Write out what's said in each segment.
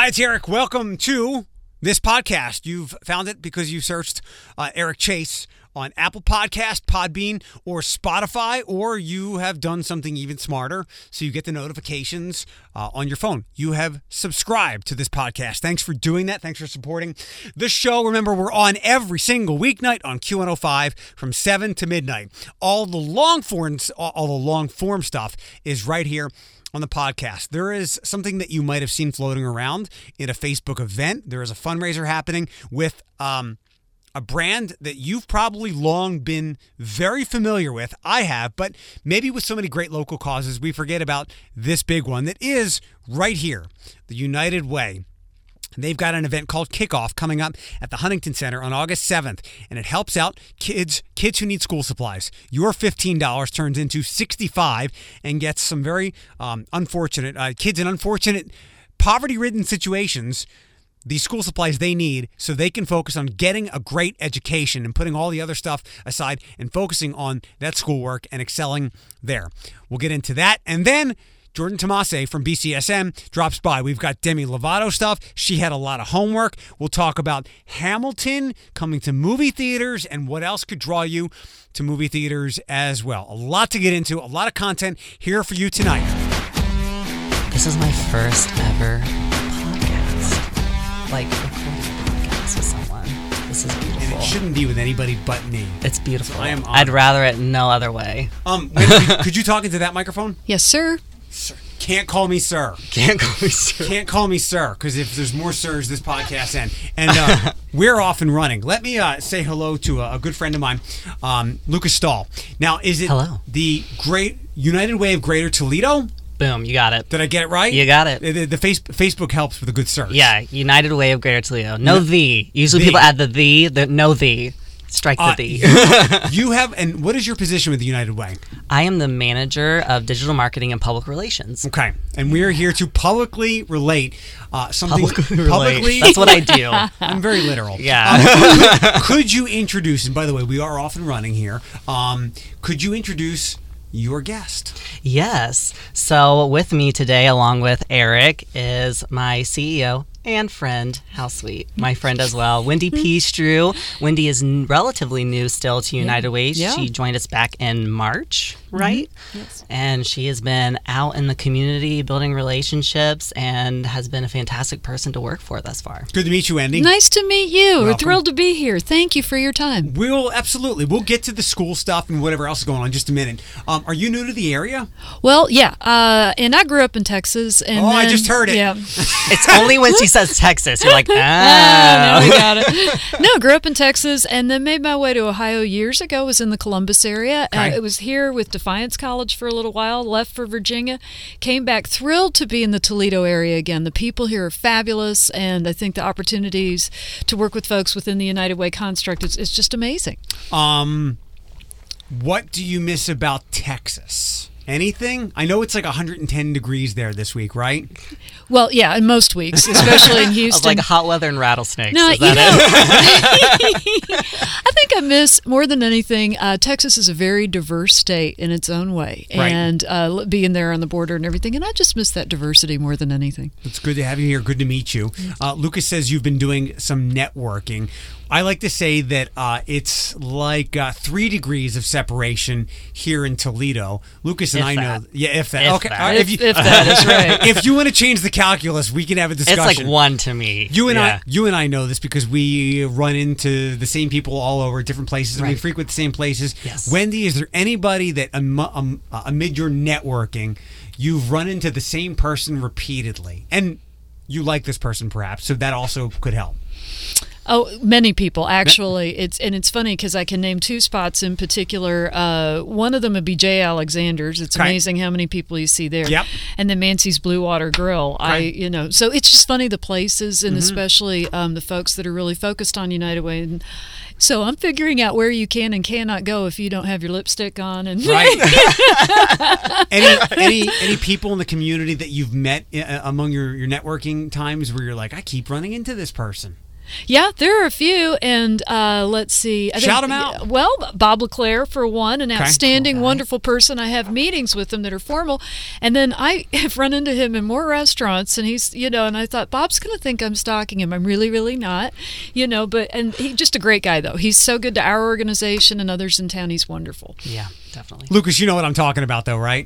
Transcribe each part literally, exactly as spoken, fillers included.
Hi, it's Eric. Welcome to this podcast. You've found it because you searched uh, Eric Chase on Apple Podcast, Podbean, or Spotify, or you have done something even smarter, so you get the notifications uh, on your phone. You have subscribed to this podcast. Thanks for doing that. Thanks for supporting the show. Remember, we're on every single weeknight on Q one oh five from seven to midnight. All the long form, all the long form stuff is right here on the podcast. There is something that you might have seen floating around in a Facebook event. There is a fundraiser happening with um, a brand that you've probably long been very familiar with. I have, but maybe with so many great local causes, we forget about this big one that is right here, the United Way. They've got an event called Kickoff coming up at the Huntington Center on August seventh, and it helps out kids kids who need school supplies. Your fifteen dollars turns into sixty-five dollars and gets some very um, unfortunate uh, kids in unfortunate, poverty-ridden situations the school supplies they need so they can focus on getting a great education and putting all the other stuff aside and focusing on that schoolwork and excelling there. We'll get into that, and then Jordan Tomase from B C S M drops by. We've got Demi Lovato stuff. She had a lot of homework. We'll talk about Hamilton coming to movie theaters and what else could draw you to movie theaters as well. A lot to get into, a lot of content here for you tonight. This is my first ever podcast. Like, recording a podcast with someone. This is beautiful. And it shouldn't be with anybody but me. It's beautiful. So I am I'd rather it no other way. Um, Wendy, could you talk into that microphone? Yes, sir. Sir. Can't call me sir. Can't call me sir. Can't call me sir, because if there's more sirs, this podcast ends. And uh, we're off and running. Let me uh, say hello to a, a good friend of mine, um, Lucas Stahl. Now, is it hello. the Great United Way of Greater Toledo? Boom, you got it. Did I get it right? You got it. The, the face, Facebook helps with a good search. Yeah, United Way of Greater Toledo. No, no the. Usually the. people add the the, the no the. Strike the uh, the. You have, and what is your position with the United Way? I am the manager of digital marketing and public relations. Okay, and we are here to publicly relate uh, something. Publicly relate. Publicly, That's what I do. I'm very literal. Yeah. Um, could, could you introduce? And by the way, we are off and running here. Um, could you introduce your guest? Yes. So with me today, along with Eric, is my C E O and friend. How sweet. My friend as well, Wendy Peastrew. Wendy is n- relatively new still to United Way. Yeah. She joined us back in March, right? Mm-hmm. Yes. And she has been out in the community building relationships and has been a fantastic person to work for thus far. Good to meet you, Wendy. Nice to meet you. We're Welcome. thrilled to be here. Thank you for your time. We'll absolutely. We'll get to the school stuff and whatever else is going on in just a minute. Um, are you new to the area? Well, yeah. Uh, and I grew up in Texas. And oh, then, I just heard it. Yeah. It's only when she says Texas, you're like, ah. Ah, no, we got it. No, grew up in Texas and then made my way to Ohio years ago. Was in the Columbus area. Okay. Uh, it was here with Defiance College for a little while. Left for Virginia. Came back thrilled to be in the Toledo area again. The people here are fabulous, and I think the opportunities to work with folks within the United Way construct is, is just amazing. Um, what do you miss about Texas? Anything? I know it's like one hundred ten degrees there this week, right? Well, yeah, in most weeks, especially in Of Houston. like hot weather and rattlesnakes. No, Is you that know, it? I think I miss more than anything. Uh, Texas is a very diverse state in its own way, Right. and uh, being there on the border and everything, and I just miss that diversity more than anything. It's good to have you here. Good to meet you. Uh, Lucas says you've been doing some networking. I like to say that uh, it's like uh, three degrees of separation here in Toledo. Lucas and If I know, that. yeah, if that. If okay, that. all right, If, if that is right. if you want to change the calculus, we can have a discussion. It's like one to me. You and yeah. I, you and I know this because we run into the same people all over different places, and we Right. frequent the same places. Yes. Wendy, is there anybody that um, um, uh, amid your networking, you've run into the same person repeatedly, and you like this person perhaps, so that also could help? Oh, many people actually. It's and it's funny because I can name two spots in particular. Uh, one of them would be Jay Alexander's. It's Okay. amazing how many people you see there. Yep. And then Mancy's Blue Water Grill. I, Okay. you know, so it's just funny the places and Mhm. especially um, the folks that are really focused on United Way. And so I'm figuring out where you can and cannot go if you don't have your lipstick on. And Right. any any any people in the community that you've met uh, among your, your networking times where you're like, I keep running into this person? Yeah, there are a few, and uh, let's see. I Shout think, them out. Well, Bob LeClaire, for one, an Okay. outstanding, Cool guy. wonderful person. I have meetings with him that are formal, and then I have run into him in more restaurants, and he's, you know, and I thought, Bob's going to think I'm stalking him. I'm really, really not, you know, but, and he's just a great guy, though. He's so good to our organization and others in town. He's wonderful. Yeah, definitely. Lucas, you know what I'm talking about, though, right?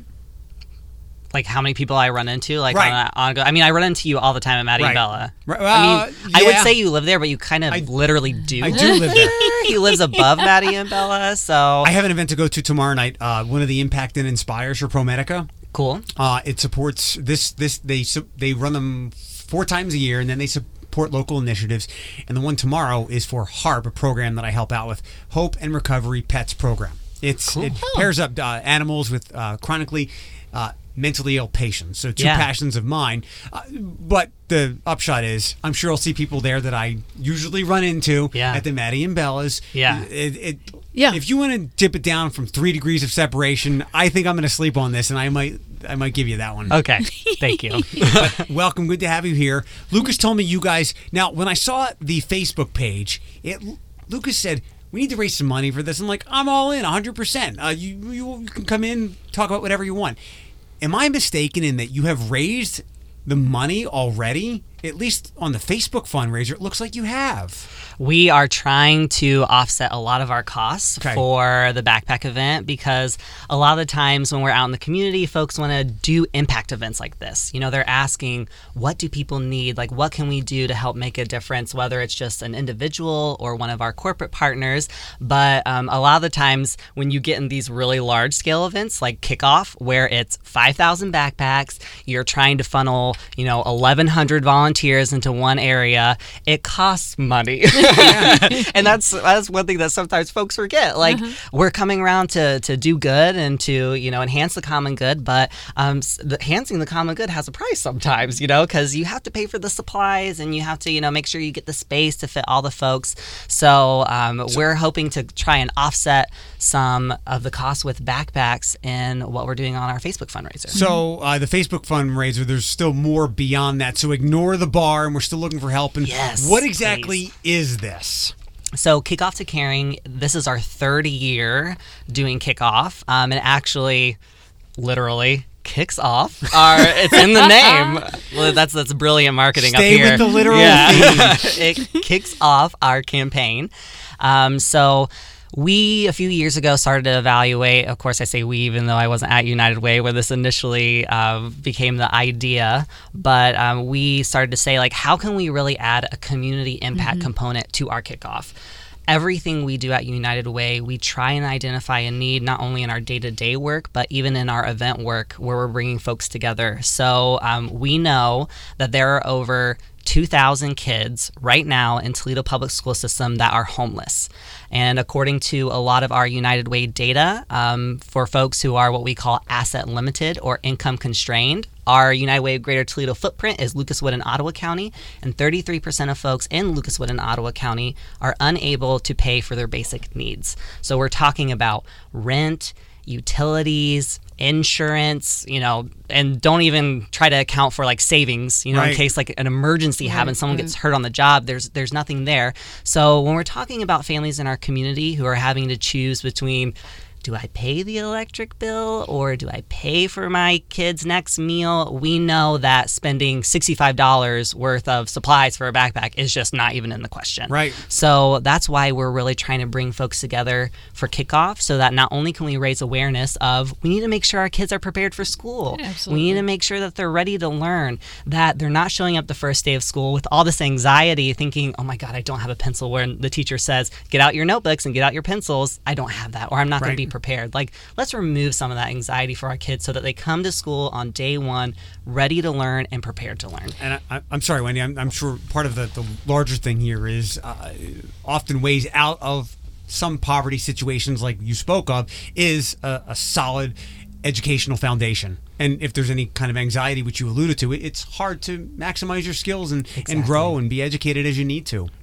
Like how many people I run into, like Right. on, a, on a go. I mean, I run into you all the time at Maddie Right. and Bella. Right, I uh, mean, I would yeah. say you live there, but you kind of I- literally do. I do live there. He lives above Maddie and Bella, so I have an event to go to tomorrow night. Uh, one of the Impact and Inspires for ProMedica. cool. Uh, it supports this. This they su- they run them four times a year, and then they support local initiatives. And the one tomorrow is for HARP, a program that I help out with, Hope and Recovery Pets Program. It's Cool. it pairs up uh, animals with uh, chronically uh, mentally ill patients. So two Yeah. passions of mine. Uh, but the upshot is, I'm sure I'll see people there that I usually run into Yeah. at the Maddie and Bella's. Yeah. It, it, Yeah. If you want to dip it down from three degrees of separation, I think I'm going to sleep on this, and I might I might give you that one. Okay, thank you. But welcome, good to have you here. Lucas told me you guys. Now, when I saw the Facebook page, it Lucas said we need to raise some money for this. I'm like, I'm all in, one hundred percent. Uh, you, you you can come in, talk about whatever you want. Am I mistaken in that you have raised the money already? At least on the Facebook fundraiser, it looks like you have. We are trying to offset a lot of our costs Okay. for the backpack event because a lot of the times when we're out in the community, folks want to do impact events like this. You know, they're asking, what do people need? Like, what can we do to help make a difference, whether it's just an individual or one of our corporate partners. But um, a lot of the times when you get in these really large scale events like Kickoff, where it's five thousand backpacks, you're trying to funnel, you know, eleven hundred volunteers into one area, it costs money. And that's that's one thing that sometimes folks forget. Like we're coming around to to do good and to, you know, enhance the common good, but um, s- the, enhancing the common good has a price sometimes, you know, because you have to pay for the supplies and you have to, you know, make sure you get the space to fit all the folks. So, um, we're hoping to try and offset some of the costs with backpacks in what we're doing on our Facebook fundraiser. So uh, the Facebook fundraiser, there's still more beyond that. So ignore the bar, and we're still looking for help. And Yes, what exactly is this? So Kickoff to Caring, this is our third year doing Kickoff, um, and actually, literally kicks off. Our it's in the name. Well, that's that's brilliant marketing Stay up here. with the literal yeah. It kicks off our campaign. Um, so. We, a few years ago, started to evaluate, of course I say we, even though I wasn't at United Way where this initially uh, became the idea, but um, we started to say, like, how can we really add a community impact component to our kickoff? Everything we do at United Way, we try and identify a need not only in our day-to-day work, but even in our event work where we're bringing folks together. So um, we know that there are over two thousand kids right now in Toledo Public School System that are homeless. And according to a lot of our United Way data, um, for folks who are what we call asset limited or income constrained, our United Way Greater Toledo footprint is Lucas Wood and Ottawa County, and thirty-three percent of folks in Lucas Wood and Ottawa County are unable to pay for their basic needs. So we're talking about rent, utilities, insurance, you know, and don't even try to account for like savings, you know, Right. in case like an emergency happens, someone right. gets hurt on the job, there's there's nothing there. So when we're talking about families in our community who are having to choose between, do I pay the electric bill or do I pay for my kid's next meal? We know that spending sixty-five dollars worth of supplies for a backpack is just not even in the question. Right. So that's why we're really trying to bring folks together for kickoff so that not only can we raise awareness of we need to make sure our kids are prepared for school. Absolutely. We need to make sure that they're ready to learn, that they're not showing up the first day of school with all this anxiety thinking, oh my God, I don't have a pencil, when the teacher says, get out your notebooks and get out your pencils. I don't have that, or I'm not going Right. to be prepared. Like, let's remove some of that anxiety for our kids so that they come to school on day one ready to learn and prepared to learn. And I, I'm sorry, Wendy. I'm, I'm sure part of the, the larger thing here is uh, often ways out of some poverty situations like you spoke of is a, a solid educational foundation. And if there's any kind of anxiety, which you alluded to, it, it's hard to maximize your skills and, and grow and be educated as you need to.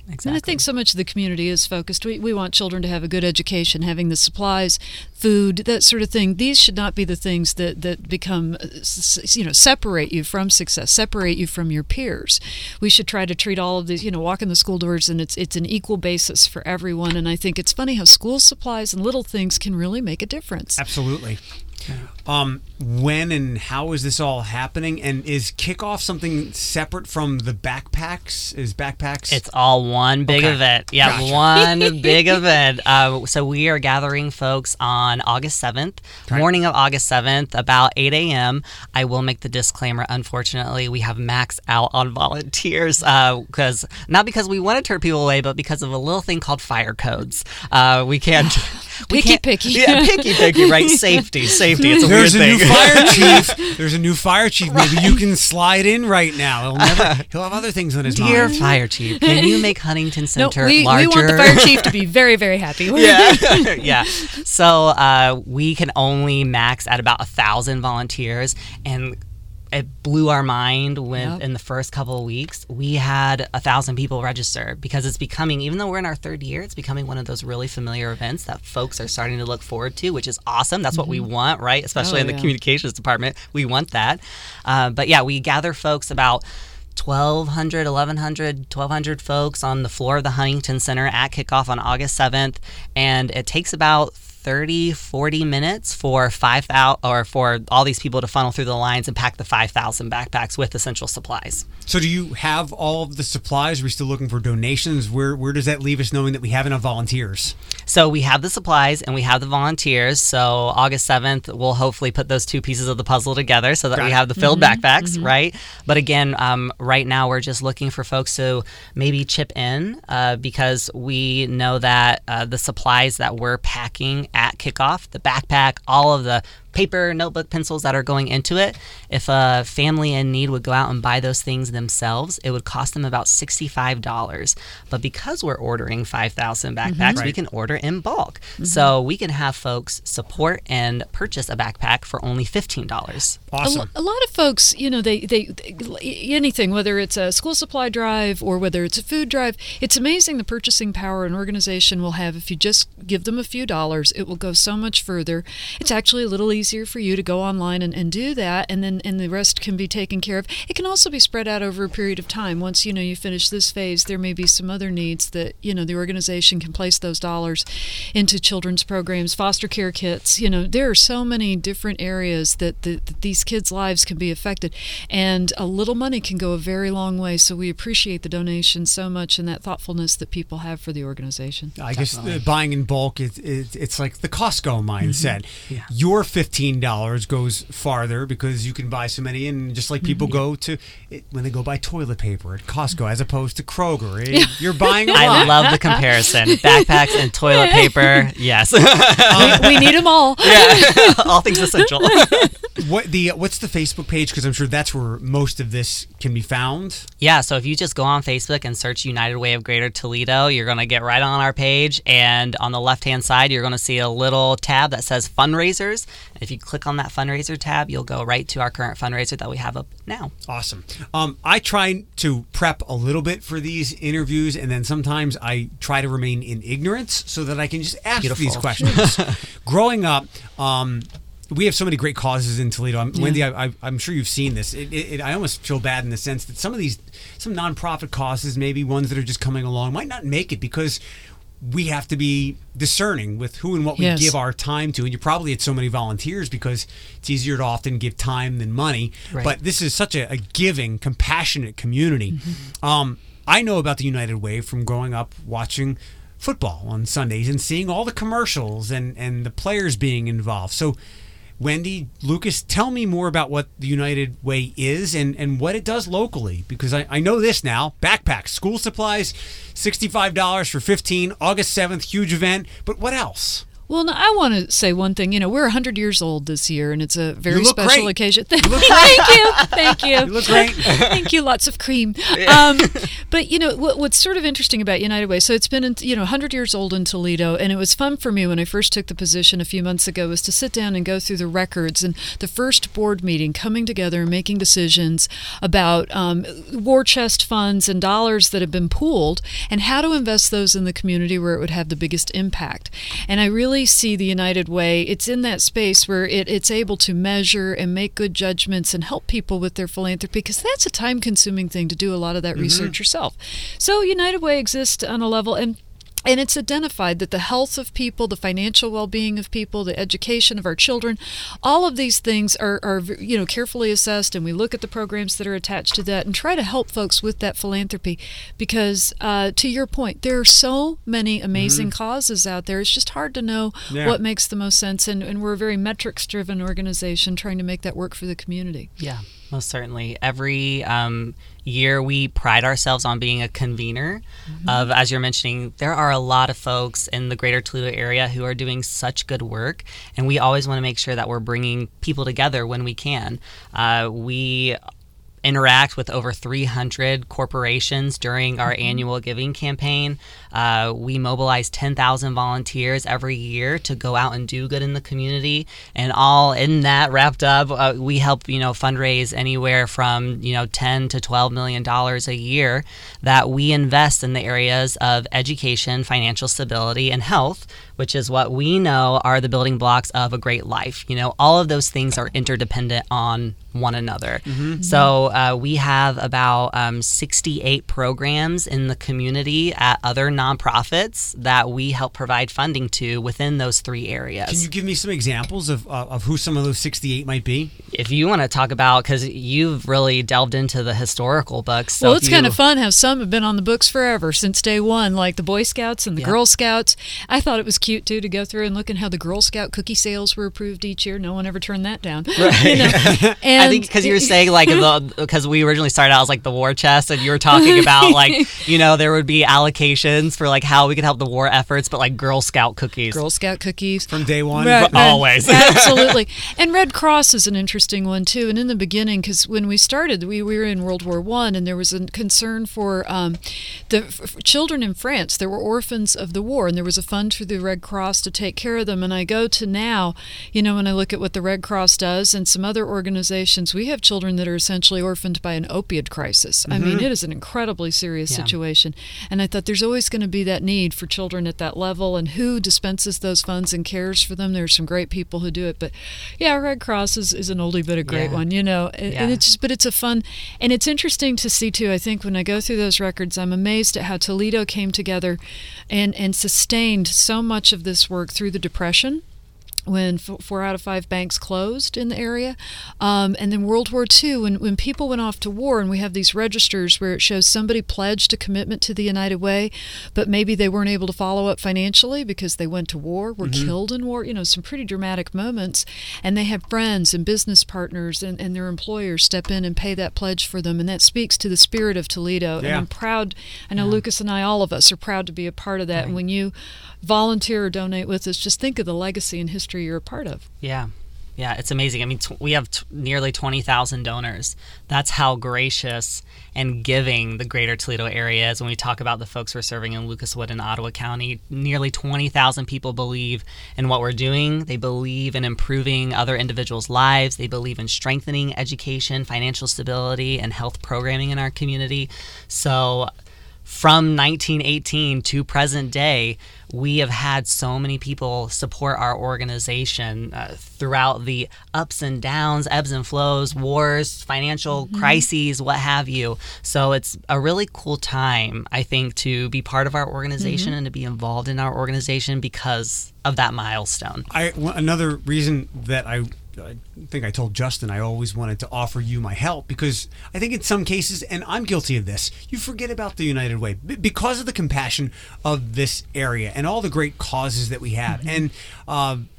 Exactly. And I think so much of the community is focused. We, we want children to have a good education, having the supplies, food, that sort of thing. These should not be the things that, that become, you know, separate you from success, separate you from your peers. We should try to treat all of these, you know, walk in the school doors, and it's it's an equal basis for everyone. And I think it's funny how school supplies and little things can really make a difference. Absolutely. Um, when and how is this all happening? And is kickoff something separate from the backpacks? Is backpacks? It's all one big Okay. event. Yeah, Gotcha. one big event. Uh, so we are gathering folks on August seventh, Okay. morning of August seventh, about eight a.m. I will make the disclaimer, unfortunately, we have maxed out on volunteers, because not because we want to turn people away, but because of a little thing called fire codes. Uh, we can't... we Picky, can't, picky. Yeah, picky, picky, right? Safety, safety. It's a There's a weird new thing. fire chief. There's a new fire chief. Maybe you can slide in right now. He'll never. He'll have other things on his Dear mind. fire chief, can you make Huntington No, Center we, larger? we want the fire chief to be very, very happy. yeah, yeah. So uh, we can only max at about a thousand volunteers, and it blew our mind when Yep. in the first couple of weeks we had a thousand people register, because it's becoming, even though we're in our third year, it's becoming one of those really familiar events that folks are starting to look forward to, which is awesome. That's what we want, right? Especially Oh, in the yeah. communications department, we want that. Uh, but yeah, we gather folks about twelve hundred, eleven hundred, twelve hundred folks on the floor of the Huntington Center at kickoff on August seventh, and it takes about thirty, forty minutes for five thousand or for all these people to funnel through the lines and pack the five thousand backpacks with essential supplies. So, do you have all of the supplies? Are we still looking for donations? Where Where does that leave us, knowing that we have enough volunteers? So we have the supplies and we have the volunteers. So August seventh, we'll hopefully put those two pieces of the puzzle together so that Got we it. have the filled backpacks, right? But again, um, right now we're just looking for folks to maybe chip in, uh, because we know that uh, the supplies that we're packing at kickoff, the backpack, all of the paper, notebook, pencils that are going into it, if a family in need would go out and buy those things themselves, it would cost them about sixty-five dollars. But because we're ordering five thousand backpacks, we Right. can order in bulk. So we can have folks support and purchase a backpack for only fifteen dollars. A, Awesome. lo- a lot of folks, you know, they, they, they anything, whether it's a school supply drive or whether it's a food drive, it's amazing the purchasing power an organization will have if you just give them a few dollars. It will go so much further. It's actually a little easier for you to go online and, and do that, and then and the rest can be taken care of. It can also be spread out over a period of time. Once, you know, you finish this phase, there may be some other needs that, you know, the organization can place those dollars into children's programs, foster care kits. You know, there are so many different areas that, the, that these kids' lives can be affected, and a little money can go a very long way. So we appreciate the donation so much and that thoughtfulness that people have for the organization. I guess uh, buying in bulk, it, it, it's like the Costco mindset. Yeah. Your fifteen dollars goes farther because you can buy so many, and just like people go to it, when they go buy toilet paper at Costco as opposed to Kroger, it, you're buying a lot. I love the comparison. Backpacks and toilet paper, yes. we, we need them all. yeah, all things essential. What the what's the Facebook page? Because I'm sure that's where most of this can be found. Yeah, so if you just go on Facebook and search United Way of Greater Toledo, you're going to get right on our page. And on the left-hand side, you're going to see a little tab that says fundraisers. If you click on that fundraiser tab, you'll go right to our current fundraiser that we have up now. Awesome. Um, I try to prep a little bit for these interviews, and then sometimes I try to remain in ignorance so that I can just ask Beautiful. these questions. Growing up, um, we have so many great causes in Toledo. I'm, Wendy, I, I, I'm sure you've seen this. It, it, it, I almost feel bad in the sense that some of these, some nonprofit causes, maybe ones that are just coming along, might not make it because we have to be discerning with who and what we Yes. give our time to. And you're probably at so many volunteers because it's easier to often give time than money. Right. But this is such a, a giving, compassionate community. Mm-hmm. Um, I know about the United Way from growing up watching football on Sundays and seeing all the commercials and, and the players being involved. So, Wendy, Lucas, tell me more about what the United Way is and, and what it does locally, because I, I know this now. Backpacks, school supplies, sixty-five dollars for fifteen, August seventh, huge event. But what else? Well, no, I want to say one thing. You know, we're one hundred years old this year, and it's a very You look special great. occasion. You look Thank you. Thank you. You look great. Thank you. Lots of cream. Um, but, you know, what, what's sort of interesting about United Way, so it's been, in, you know, one hundred years old in Toledo, and it was fun for me when I first took the position a few months ago was to sit down and go through the records and the first board meeting, coming together and making decisions about um, war chest funds and dollars that have been pooled and how to invest those in the community where it would have the biggest impact. And I really see the United Way, it's in that space where it, it's able to measure and make good judgments and help people with their philanthropy, because that's a time-consuming thing to do a lot of that mm-hmm. research yourself. So United Way exists on a level, and And it's identified that the health of people, the financial well-being of people, the education of our children, all of these things are, are, you know, carefully assessed, and we look at the programs that are attached to that and try to help folks with that philanthropy. Because, uh, to your point, there are so many amazing mm-hmm. causes out there. It's just hard to know yeah. what makes the most sense, and, and we're a very metrics-driven organization trying to make that work for the community. Yeah. Most certainly. Every um, year we pride ourselves on being a convener mm-hmm. of, as you're mentioning, there are a lot of folks in the greater Toledo area who are doing such good work, and we always want to make sure that we're bringing people together when we can. Uh, we interact with over three hundred corporations during our mm-hmm. annual giving campaign. Uh, we mobilize ten thousand volunteers every year to go out and do good in the community. And all in that wrapped up, uh, we help, you know, fundraise anywhere from, you know, ten to twelve million dollars a year that we invest in the areas of education, financial stability, and health, which is what we know are the building blocks of a great life. You know, all of those things are interdependent on one another. Mm-hmm. So uh, we have about um, sixty-eight programs in the community at other nonprofits that we help provide funding to within those three areas. Can you give me some examples of uh, of who some of those sixty-eight might be? If you want to talk about, because you've really delved into the historical books. So well, it's you, kind of fun how some have been on the books forever since day one, like the Boy Scouts and the yep. Girl Scouts. I thought it was cute, too, to go through and look at how the Girl Scout cookie sales were approved each year. No one ever turned that down. Right. You know? And I think because you were saying, like, because we originally started out as, like, the war chest, and you were talking about, like, you know, there would be allocations for, like, how we could help the war efforts, but, like, Girl Scout cookies. Girl Scout cookies. From day one? Right, right. Always. Absolutely. And Red Cross is an interesting one, too. And in the beginning, because when we started, we, we were in World War One, and there was a concern for um, the f- children in France. There were orphans of the war, and there was a fund for the Red Cross to take care of them. And I go to now, you know, when I look at what the Red Cross does and some other organizations, we have children that are essentially orphaned by an opioid crisis. Mm-hmm. I mean, it is an incredibly serious yeah. situation. And I thought there's always going to be that need for children at that level, and who dispenses those funds and cares for them. There's some great people who do it. But yeah, Red Cross is, is an oldie but a great yeah. one, you know. And, yeah. and it's just, but it's a fun, and it's interesting to see too. I think when I go through those records, I'm amazed at how Toledo came together and, and sustained so much of this work through the Depression, when f- four out of five banks closed in the area. Um, and then World War Two, when, when people went off to war, and we have these registers where it shows somebody pledged a commitment to the United Way, but maybe they weren't able to follow up financially because they went to war, were mm-hmm. killed in war, you know, some pretty dramatic moments. And they have friends and business partners and, and their employers step in and pay that pledge for them. And that speaks to the spirit of Toledo. Yeah. And I'm proud, I know yeah. Lucas and I, all of us, are proud to be a part of that. Right. And when you volunteer or donate with us, just think of the legacy and history you're a part of. Yeah. Yeah, it's amazing. I mean, t- we have t- nearly twenty thousand donors. That's how gracious and giving the greater Toledo area is. When we talk about the folks we're serving in Lucas Wood and Ottawa County, nearly twenty thousand people believe in what we're doing. They believe in improving other individuals' lives. They believe in strengthening education, financial stability, and health programming in our community. So from nineteen eighteen to present day, we have had so many people support our organization uh, throughout the ups and downs, ebbs and flows, wars, financial mm-hmm. crises, what have you. So it's a really cool time, I think, to be part of our organization mm-hmm. and to be involved in our organization because of that milestone. I, another reason that I I think I told Justin I always wanted to offer you my help, because I think in some cases, and I'm guilty of this, you forget about the United Way b- because of the compassion of this area and all the great causes that we have. Mm-hmm. And uh,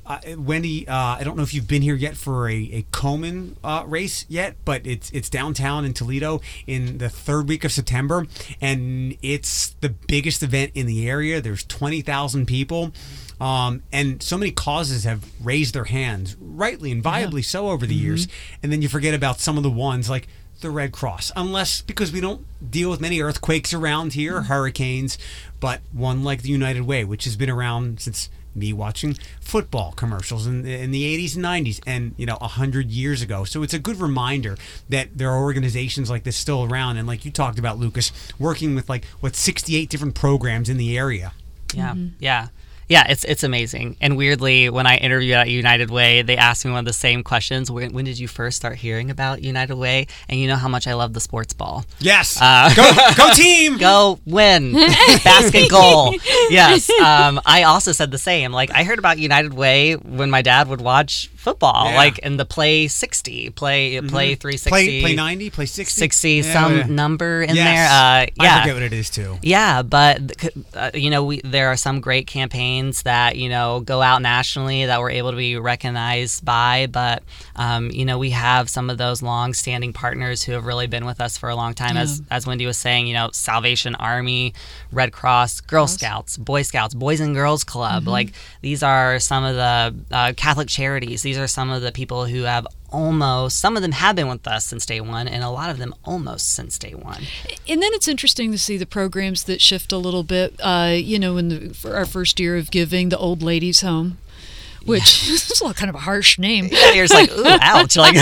Uh, Wendy, uh, I don't know if you've been here yet for a, a Komen uh, race yet, but it's it's downtown in Toledo in the third week of September, and it's the biggest event in the area. There's twenty thousand people, um, and so many causes have raised their hands, rightly and viably yeah. so over the mm-hmm. years, and then you forget about some of the ones like the Red Cross, unless because we don't deal with many earthquakes around here, mm-hmm. hurricanes, but one like the United Way, which has been around since me watching football commercials in, in the eighties and nineties and, you know, one hundred years ago. So it's a good reminder that there are organizations like this still around. And like you talked about, Lucas, working with like, what, sixty-eight different programs in the area. Yeah, mm-hmm. yeah. Yeah, it's it's amazing. And weirdly, when I interviewed at United Way, they asked me one of the same questions. When, when did you first start hearing about United Way? And you know how much I love the sports ball. Yes. Uh, go, go team. Go win. Basket goal. Yes. Um, I also said the same. Like, I heard about United Way when my dad would watch football, yeah. like in the play sixty, play mm-hmm. play three sixty. Play, play ninety, play sixty. sixty, yeah, some yeah. number in yes. there. Uh, yeah. I forget what it is, too. Yeah, but, uh, you know, we, there are some great campaigns that, you know, go out nationally that we're able to be recognized by, but um, you know, we have some of those long-standing partners who have really been with us for a long time. Yeah. As as Wendy was saying, you know, Salvation Army, Red Cross, Girl Girls. Scouts, Boy Scouts, Boys and Girls Club. Mm-hmm. Like, these are some of the uh, Catholic charities. These are some of the people who have almost, some of them have been with us since day one, and a lot of them almost since day one. And then it's interesting to see the programs that shift a little bit. Uh, you know, in the, for our first year of giving, the Old Ladies Home, which yeah. is kind of a harsh name. Yeah, you're just like, ooh, ouch. Like,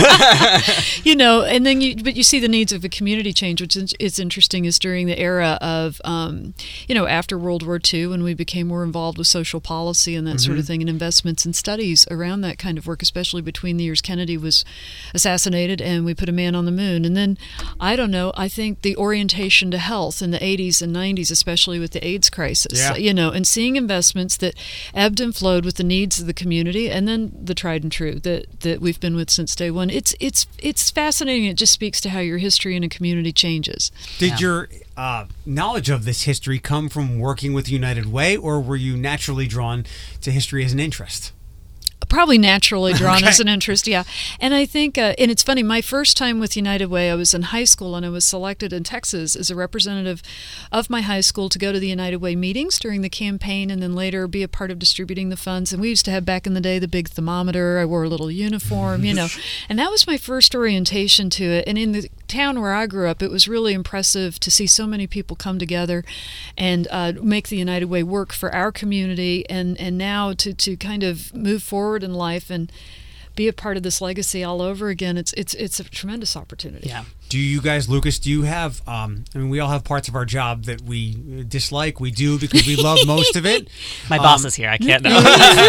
you know, and then you, but you see the needs of the community change, which is it's interesting is during the era of, um, you know, after World War Two, when we became more involved with social policy and that mm-hmm. sort of thing, and investments and studies around that kind of work, especially between the years Kennedy was assassinated and we put a man on the moon. And then, I don't know, I think the orientation to health in the eighties and nineties, especially with the AIDS crisis, yeah. you know, and seeing investments that ebbed and flowed with the needs of the community. Community, and then the tried and true that, that we've been with since day one. It's it's it's fascinating. It just speaks to how your history in a community changes. Did yeah. your uh, knowledge of this history come from working with United Way, or were you naturally drawn to history as an interest? Probably naturally drawn okay. as an interest, yeah. And I think, uh, and it's funny, my first time with United Way, I was in high school and I was selected in Texas as a representative of my high school to go to the United Way meetings during the campaign and then later be a part of distributing the funds. And we used to have back in the day the big thermometer. I wore a little uniform, you know. And that was my first orientation to it. And in the town where I grew up, it was really impressive to see so many people come together and uh, make the United Way work for our community, and, and now to, to kind of move forward in life and be a part of this legacy all over again. It's it's it's a tremendous opportunity. Yeah. Do you guys, Lucas, do you have, um, I mean, we all have parts of our job that we dislike. We do because we love most of it. My um, boss is here. I can't know. no,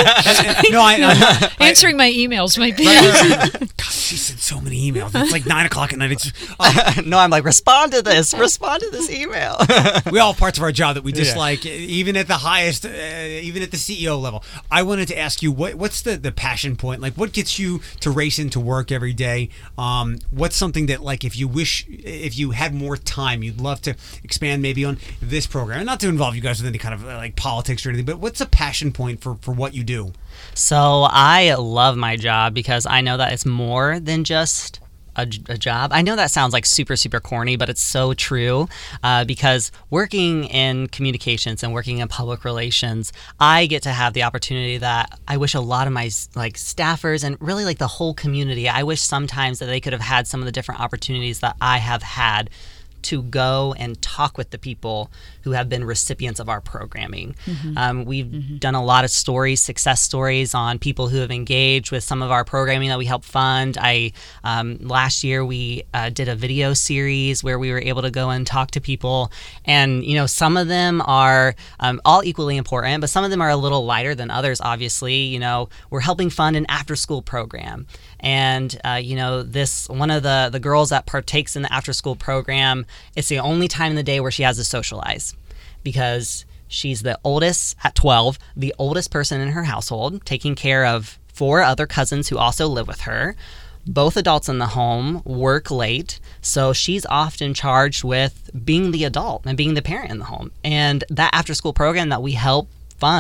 I, I'm not, Answering my emails might be. God, she sent so many emails. It's like nine o'clock at night. It's, uh, no, I'm like, respond to this. Respond to this email. We all have parts of our job that we dislike, yeah. even at the highest, uh, even at the C E O level. I wanted to ask you, what what's the, the passion point? Like, what gets you to race into work every day? Um, what's something that, like, if you wish, if you had more time, you'd love to expand maybe on this program? And not to involve you guys with any kind of like politics or anything, but what's a passion point for, for what you do? So I love my job because I know that it's more than just A, a job. I know that sounds like super, super corny, but it's so true uh, because working in communications and working in public relations, I get to have the opportunity that I wish a lot of my like staffers and really like the whole community, I wish sometimes that they could have had some of the different opportunities that I have had to go and talk with the people who have been recipients of our programming. Mm-hmm. Um, we've mm-hmm. done a lot of stories, success stories on people who have engaged with some of our programming that we help fund. I um, last year we uh, did a video series where we were able to go and talk to people, and you know some of them are um, all equally important, but some of them are a little lighter than others. Obviously, you know we're helping fund an after-school program. And, uh, you know, this one of the, the girls that partakes in the after-school program, it's the only time in the day where she has to socialize because she's the oldest, at twelve, the oldest person in her household, taking care of four other cousins who also live with her. Both adults in the home work late, so she's often charged with being the adult and being the parent in the home. And that after-school program that we help fund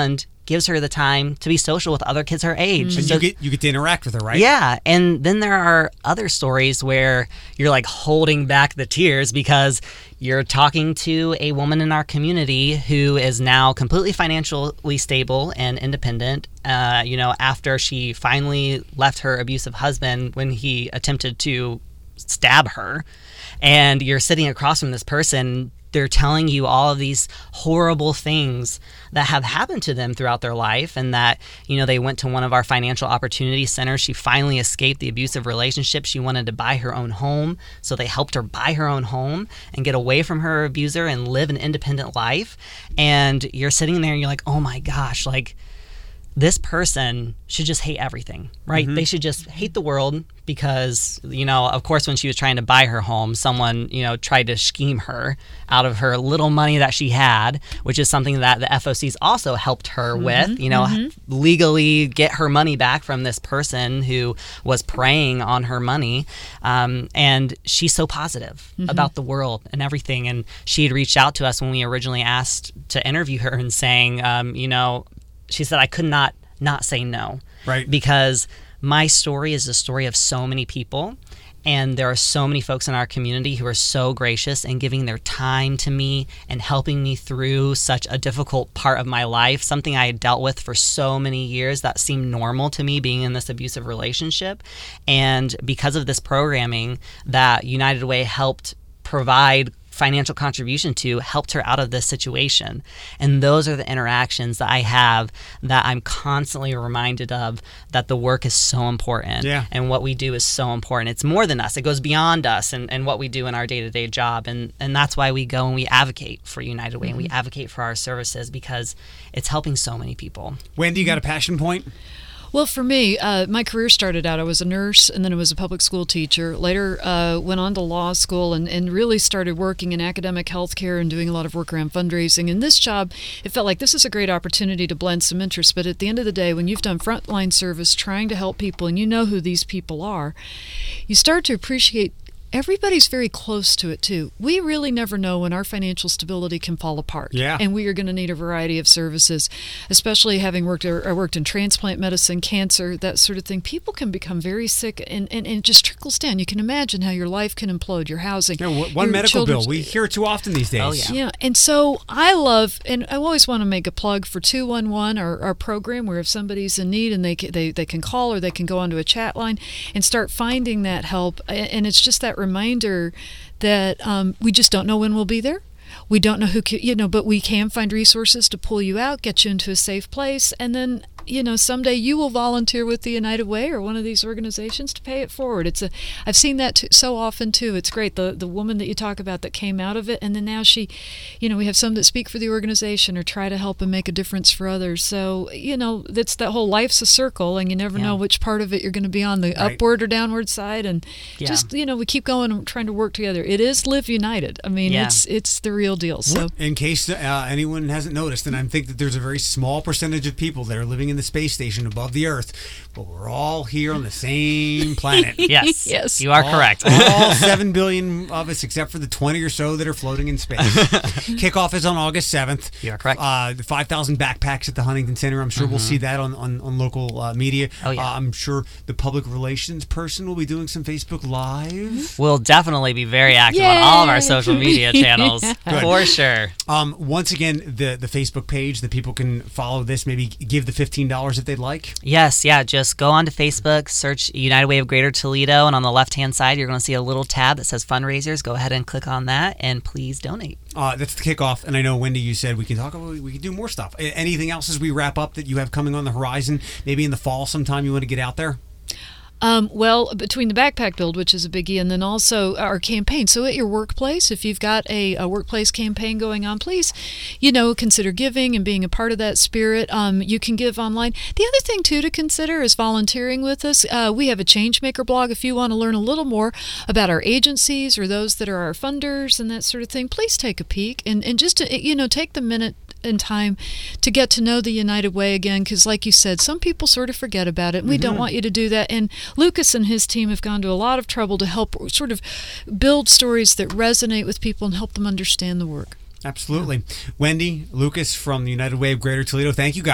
gives her the time to be social with other kids her age. And So- you get you get to interact with her, right? yeah, and then there are other stories where you're like holding back the tears because you're talking to a woman in our community who is now completely financially stable and independent. Uh, you know, after she finally left her abusive husband when he attempted to stab her, and you're sitting across from this person. They're telling you all of these horrible things that have happened to them throughout their life, and that, you know, they went to one of our financial opportunity centers. She finally escaped the abusive relationship. She wanted to buy her own home, so they helped her buy her own home and get away from her abuser and live an independent life. And you're sitting there and you're like, oh my gosh, like, this person should just hate everything, right? Mm-hmm. They should just hate the world because, you know, of course, when she was trying to buy her home, someone, you know, tried to scheme her out of her little money that she had, which is something that the F O Cs also helped her Mm-hmm. with, you know, Mm-hmm. legally get her money back from this person who was preying on her money. Um, and she's so positive Mm-hmm. about the world and everything. And she had reached out to us when we originally asked to interview her and saying, um, you know, she said, I could not not say no. Right. Because my story is the story of so many people. And there are so many folks in our community who are so gracious and giving their time to me and helping me through such a difficult part of my life, something I had dealt with for so many years that seemed normal to me, being in this abusive relationship. And because of this programming that United Way helped provide financial contribution to, helped her out of this situation. And those are the interactions that I have that I'm constantly reminded of, that the work is so important. Yeah. And what we do is so important. It's more than us. It goes beyond us and, and what we do in our day-to-day job. And, and that's why we go and we advocate for United Way, and we advocate for our services, because it's helping so many people. Wendy, you got a passion point? Well, for me, uh, my career started out, I was a nurse, and then I was a public school teacher. Later, uh, went on to law school and, and really started working in academic healthcare and doing a lot of work around fundraising. In this job, it felt like this is a great opportunity to blend some interests. But at the end of the day, when you've done frontline service trying to help people and you know who these people are, you start to appreciate everybody's very close to it too. We really never know when our financial stability can fall apart. Yeah. And we are going to need a variety of services, especially having worked or, or worked in transplant medicine, cancer, that sort of thing. People can become very sick, and, and, and it just trickles down. You can imagine how your life can implode, your housing. Yeah, w- one your medical bill. children's- We hear it too often these days. Oh, yeah. Yeah, and so I love, and I always want to make a plug for two one one, our, our program, where if somebody's in need and they can, they, they can call or they can go onto a chat line and start finding that help. And it's just that reminder that um, we just don't know when we'll be there. We don't know who, can, you know, but we can find resources to pull you out, get you into a safe place, and then, you know, someday you will volunteer with the United Way or one of these organizations to pay it forward. It's a, I've seen that too, so often too. It's great. The the woman that you talk about that came out of it, and then now she, you know, we have some that speak for the organization or try to help and make a difference for others. So, you know, that's that whole life's a circle, and you never Yeah. know which part of it you're going to be on, the Right. upward or downward side, and Yeah. just, you know, we keep going and trying to work together. It is Live United. I mean, Yeah. it's it's the real deal. So. In case uh, anyone hasn't noticed, and I think that there's a very small percentage of people that are living in the space station above the Earth, but we're all here on the same planet. Yes. Yes. You are all, correct. all seven billion of us, except for the twenty or so that are floating in space. Kickoff is on August seventh. You are correct. Uh, the five thousand backpacks at the Huntington Center. I'm sure we'll see that on, on, on local uh, media. Oh, yeah. Uh, I'm sure the public relations person will be doing some Facebook Live. We'll definitely be very active on all of our social media channels, Good. for sure. Um, once again, the, the Facebook page that people can follow this, maybe give the fifteen dollars if they'd like. Yes, yeah, just go onto Facebook, search United Way of Greater Toledo, and on the left-hand side, you're going to see a little tab that says fundraisers. Go ahead and click on that, and please donate. Uh, that's the kickoff, and I know, Wendy, you said we can talk about, we can do more stuff. A- Anything else as we wrap up that you have coming on the horizon? Maybe in the fall sometime you want to get out there? Um, well, between the backpack build, which is a biggie, and then also our campaign. So at your workplace, if you've got a, a workplace campaign going on, please, you know, consider giving and being a part of that spirit. Um, you can give online. The other thing, too, to consider is volunteering with us. Uh, we have a Changemaker blog. If you want to learn a little more about our agencies or those that are our funders and that sort of thing, please take a peek and, and just, to, you know, take the minute in time to get to know the United Way again, because like you said, some people sort of forget about it, and we don't want you to do that. And Lucas and his team have gone to a lot of trouble to help sort of build stories that resonate with people and help them understand the work. Absolutely. Wendy, Lucas from the United Way of Greater Toledo, thank you guys.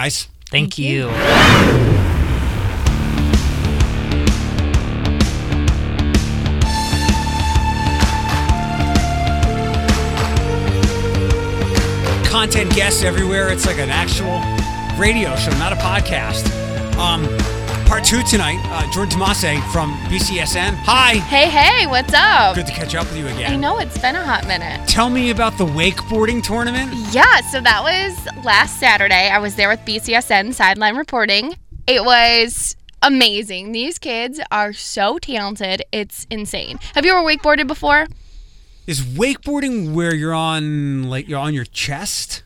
Thank, Thank you. you. Content guests everywhere. It's like an actual radio show, not a podcast. Um, part two tonight. Uh, Jordan Tomase from B C S N. Hi. Hey, hey, what's up? Good to catch up with you again. I know, it's been a hot minute. Tell me about the wakeboarding tournament. Yeah, so that was last Saturday. I was there with B C S N sideline reporting. It was amazing. These kids are so talented. It's insane. Have you ever wakeboarded before? Is wakeboarding where you're on, like, you're on your chest?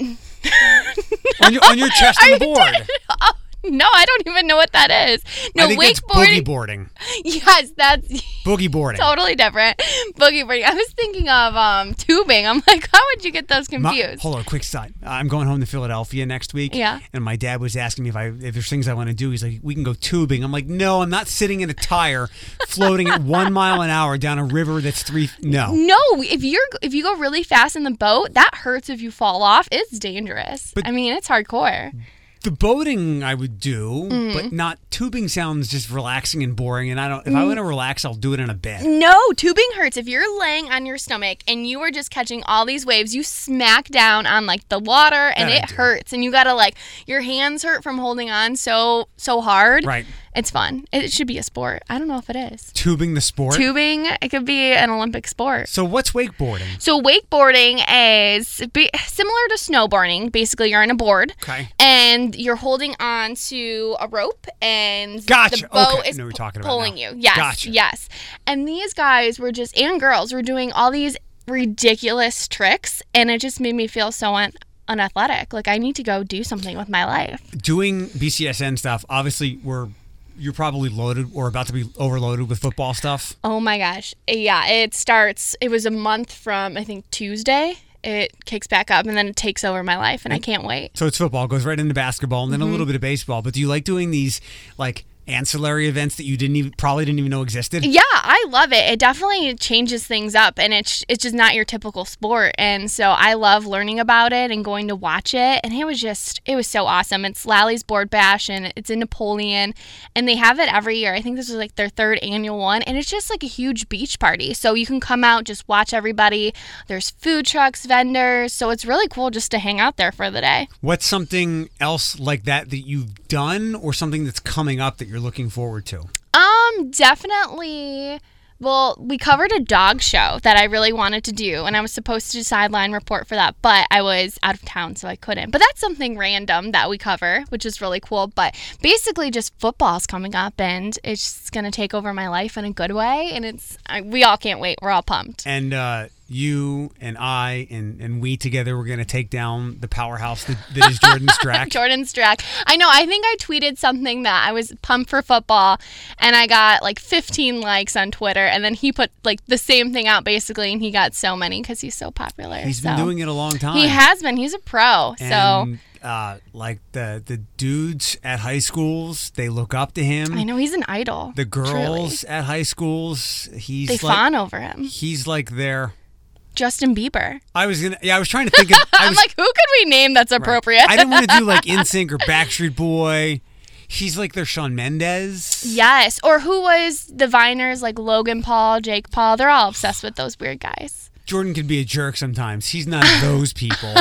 on, your, on your chest on the board. Oh, no, I don't even know what that is. No, I think wakeboarding. it's boogie boarding. Yes, that's Boogie boarding. totally different. Boogie boarding. I was thinking of um, tubing. I'm like, how would you get those My, confused? hold on, quick side. Uh, I'm going home to Philadelphia next week. Yeah. And my dad was asking me if I if there's things I want to do. He's like, we can go tubing. I'm like, no, I'm not sitting in a tire floating at one mile an hour down a river that's three. No. No, if you're if you go really fast in the boat, that hurts if you fall off. It's dangerous. But- I mean, it's hardcore. The boating I would do, Mm-hmm. but not tubing sounds just relaxing and boring. And I don't. If I want to relax, I'll do it in a bed. No, tubing hurts. If you're laying on your stomach and you are just catching all these waves, you smack down on like the water and That I it do. hurts. And you gotta like your hands hurt from holding on so so hard. Right. It's fun. It should be a sport. I don't know if it is. Tubing the sport. Tubing, it could be an Olympic sport. So what's wakeboarding? So wakeboarding is be- similar to snowboarding. Basically, you're on a board. Okay. And you're holding on to a rope, and Gotcha. the boat Okay. is I know what you're talking about pulling now. you. Yes, Gotcha. yes. And these guys were just, and girls were doing all these ridiculous tricks, and it just made me feel so un- unathletic. Like I need to go do something with my life. Doing B C S N stuff. Obviously, we're you're probably loaded or about to be overloaded with football stuff. Oh my gosh. Yeah, it starts, it was a month from, I think, Tuesday. It kicks back up, and then it takes over my life, and I can't wait. So it's football, goes right into basketball, and then Mm-hmm. a little bit of baseball. But do you like doing these like ancillary events that you didn't even probably didn't even know existed? Yeah, I love it. It definitely changes things up, and it's it's just not your typical sport. And so I love learning about it and going to watch it. And it was just it was so awesome. It's Lally's Board Bash, and it's in Napoleon, and they have it every year. I think this was like their third annual one, and it's just like a huge beach party. So you can come out, just watch everybody. There's food trucks, vendors, so it's really cool just to hang out there for the day. What's something else like that that you've done, or something that's coming up that you're looking forward to? Um, definitely. Well, we covered a dog show that I really wanted to do, and I was supposed to sideline report for that, but I was out of town, so I couldn't. But that's something random that we cover, which is really cool. But basically, just football's coming up, and it's just going to take over my life in a good way, and it's I, we all can't wait. We're all pumped. And uh, you and I and, and we together, we're going to take down the powerhouse that, that is Jordan Strack. Jordan Strack. I know. I think I tweeted something that I was pumped for football, and I got like fifteen likes on Twitter, and then he put like the same thing out basically, and he got so many because he's so popular. He's so. been doing it a long time. He has been. He's a pro. So And, uh, like the the dudes at high schools, they look up to him. I know he's an idol. The girls truly. at high schools, he's They like fawn over him. he's like their. Justin Bieber. I was gonna. Yeah, I was trying to think. Of, I I'm was, like, who could we name that's appropriate? I didn't want to do like N Sync or Backstreet Boy. He's like their Shawn Mendes. Yes. Or who was the Viners like Logan Paul, Jake Paul? They're all obsessed with those weird guys. Jordan can be a jerk sometimes. He's not those people.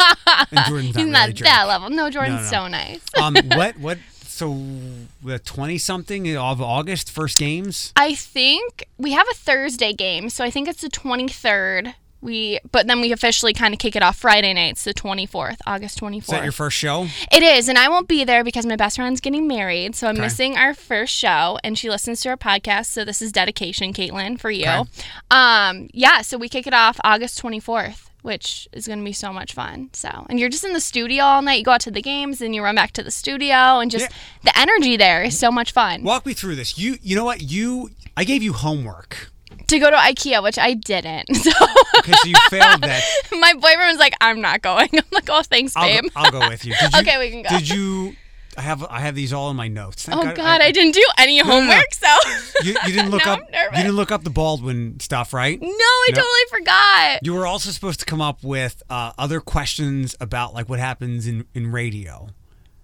And Jordan's not He's really not a jerk. that level. No, Jordan's no. so nice. um, what what? So the twenty something of August, first games. I think we have a Thursday game, so I think it's the twenty-third. We, but then we officially kind of kick it off Friday night. It's the twenty-fourth, August Is twenty-fourth. that your first show? It is, and I won't be there because my best friend's getting married, so I'm Okay. missing our first show, and she listens to our podcast, so this is dedication, Caitlin, for you. Okay. Um, yeah, so we kick it off August twenty-fourth, which is going to be so much fun. So, and you're just in the studio all night. You go out to the games, and you run back to the studio, and just Yeah. the energy there is so much fun. Walk me through this. You you know what? You I gave you homework. To go to IKEA, which I didn't. So Okay, so you failed that. my boyfriend was like, "I'm not going." I'm like, "Oh, thanks, I'll babe." go, I'll go with you. Did you. Okay, we can go. Did you? I have I have these all in my notes. Thank Oh God, I, didn't do any no, no. homework, so You, you didn't look Now up. I'm nervous. You didn't look up the Baldwin stuff, right? No, I No. totally forgot. You were also supposed to come up with uh, other questions about like what happens in, in radio.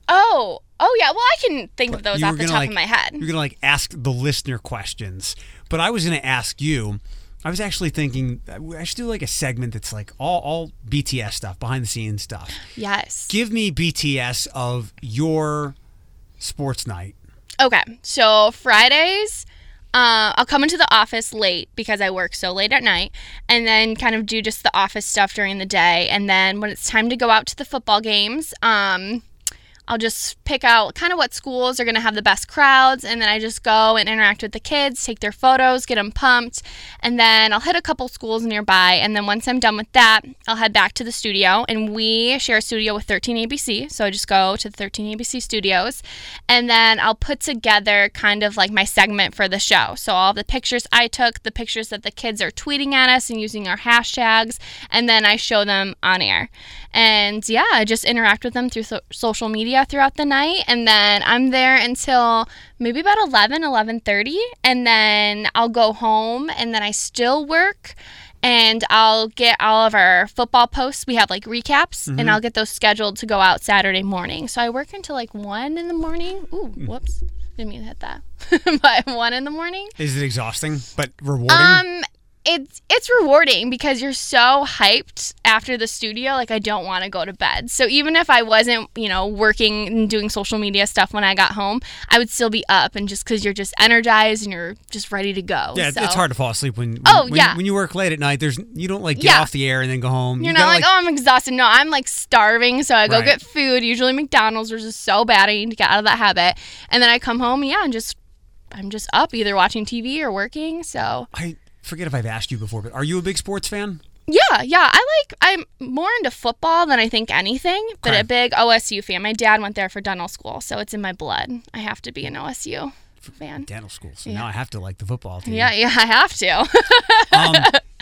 Oh, oh yeah. Well, I can think of those You off were the gonna, top like, of my head. You're gonna like ask the listener questions, but I was gonna ask you. I was actually thinking I should do like a segment that's like all all B T S stuff, behind the scenes stuff. Yes. Give me B T S of your sports night. Okay, so Fridays, uh, I'll come into the office late because I work so late at night, and then kind of do just the office stuff during the day. And then when it's time to go out to the football games, um, I'll just pick out kind of what schools are going to have the best crowds, and then I just go and interact with the kids, take their photos, get them pumped, and then I'll hit a couple schools nearby, and then once I'm done with that, I'll head back to the studio, and we share a studio with thirteen A B C, so I just go to the thirteen A B C studios, and then I'll put together kind of like my segment for the show, so all the pictures I took, the pictures that the kids are tweeting at us and using our hashtags, and then I show them on air. And yeah, I just interact with them through so- social media throughout the night, and then I'm there until maybe about eleven, eleven thirty, and then I'll go home, and then I still work, and I'll get all of our football posts. We have like recaps, Mm-hmm. and I'll get those scheduled to go out Saturday morning. So I work until like one in the morning. Ooh, whoops, didn't mean to hit that. But one in the morning. Is it exhausting but rewarding? Um, it's it's rewarding because you're so hyped after the studio. Like, I don't want to go to bed. So even if I wasn't, you know, working and doing social media stuff when I got home, I would still be up, and just because you're just energized and you're just ready to go. yeah, so. it's hard to fall asleep when, when Oh, when, yeah. when you work late at night. There's you don't like get Yeah. off the air and then go home. You're You not gotta, like, oh, I'm exhausted. No, I'm like starving, so I go Right. get food, usually McDonald's, which is so bad. I need to get out of that habit. And then I come home, yeah, and just I'm just up, either watching T V or working. So I forget if I've asked you before, but are you a big sports fan? yeah, yeah, I like I'm more into football than I think anything, but Okay. a big O S U fan. My dad went there for dental school, so it's in my blood. I have to be an O S U fan. Dental school. So Yeah. now I have to like the football team. Yeah, yeah, I have to. Um,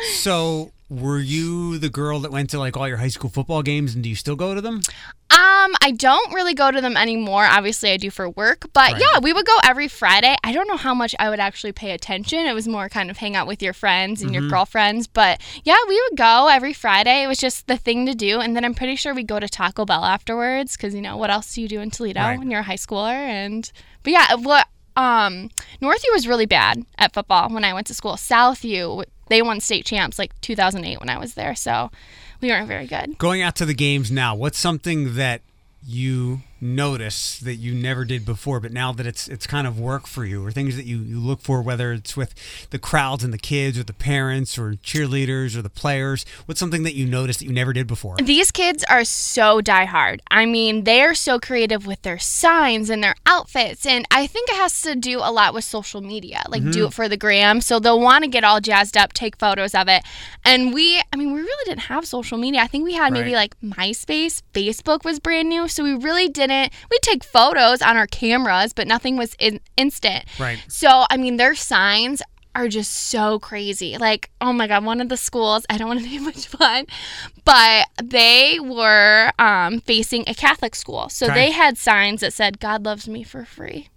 so were you the girl that went to like all your high school football games, and do you still go to them? Um, I don't really go to them anymore. Obviously, I do for work. But Right. yeah, we would go every Friday. I don't know how much I would actually pay attention. It was more kind of hang out with your friends and Mm-hmm. your girlfriends. But yeah, we would go every Friday. It was just the thing to do. And then I'm pretty sure we go to Taco Bell afterwards because, you know, what else do you do in Toledo Right. when you're a high schooler? And but yeah, what um, Northview was really bad at football when I went to school. Southview, they won state champs like two thousand eight when I was there. So we weren't very good. Going out to the games now, what's something that you notice that you never did before, but now that it's it's kind of work for you, or things that you, you look for, whether it's with the crowds and the kids or the parents or cheerleaders or the players? What's something that you noticed that you never did before? These kids are so diehard. I mean, they are so creative with their signs and their outfits. And I think it has to do a lot with social media, like Mm-hmm. do it for the gram. So they'll want to get all jazzed up, take photos of it. And we, I mean, we really didn't have social media. I think we had maybe Right. like MySpace. Facebook was brand new. So we really didn't, we'd take photos on our cameras, but nothing was in, instant. Right. So, I mean, their signs are just so crazy. Like, oh my God, one of the schools, I don't want to name which one, but they were um, facing a Catholic school. So Okay. they had signs that said, God loves me for free.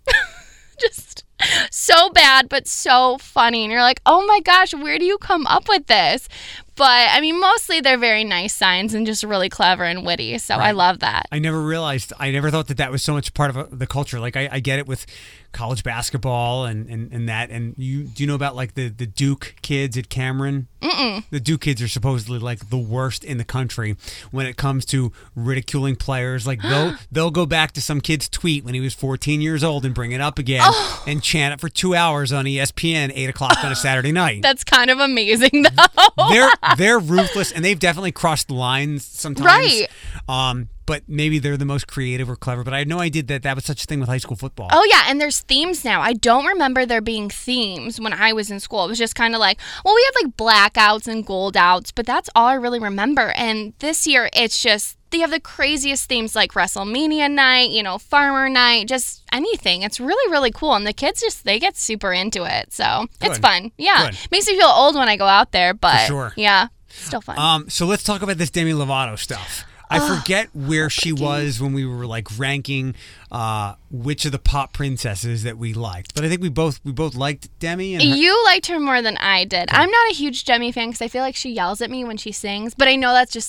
Just so bad, but so funny. And you're like, oh my gosh, where do you come up with this? But I mean, mostly they're very nice signs and just really clever and witty. So I Right. love that. I never realized, I never thought that that was so much part of uh, the culture. Like, I, I get it with college basketball and, and, and that. And you do you know about, like, the, the Duke kids at Cameron? Mm-mm. The Duke kids are supposedly, like, the worst in the country when it comes to ridiculing players. Like, they'll, they'll go back to some kid's tweet when he was fourteen years old and bring it up again Oh. and chant it for two hours on E S P N, eight o'clock on a Saturday night. That's kind of amazing, though. they're they're ruthless, and they've definitely crossed the lines sometimes. Right. Um, but maybe they're the most creative or clever. But I had no idea that that was such a thing with high school football. Oh, yeah, and there's themes now. I don't remember there being themes when I was in school. It was just kind of like, well, we had like blackouts and gold outs, but that's all I really remember. And this year, it's just, they have the craziest themes like WrestleMania night, you know, Farmer night, just anything. It's really, really cool. And the kids just, they get super into it. So it's Good. fun. Yeah. Good. Makes me feel old when I go out there, but sure. yeah, still fun. Um, so let's talk about this Demi Lovato stuff. I forget where she was when we were like ranking uh, which of the pop princesses that we liked, but I think we both we both liked Demi. And her- You liked her more than I did. I'm not a huge Demi fan because I feel like she yells at me when she sings, but I know that's just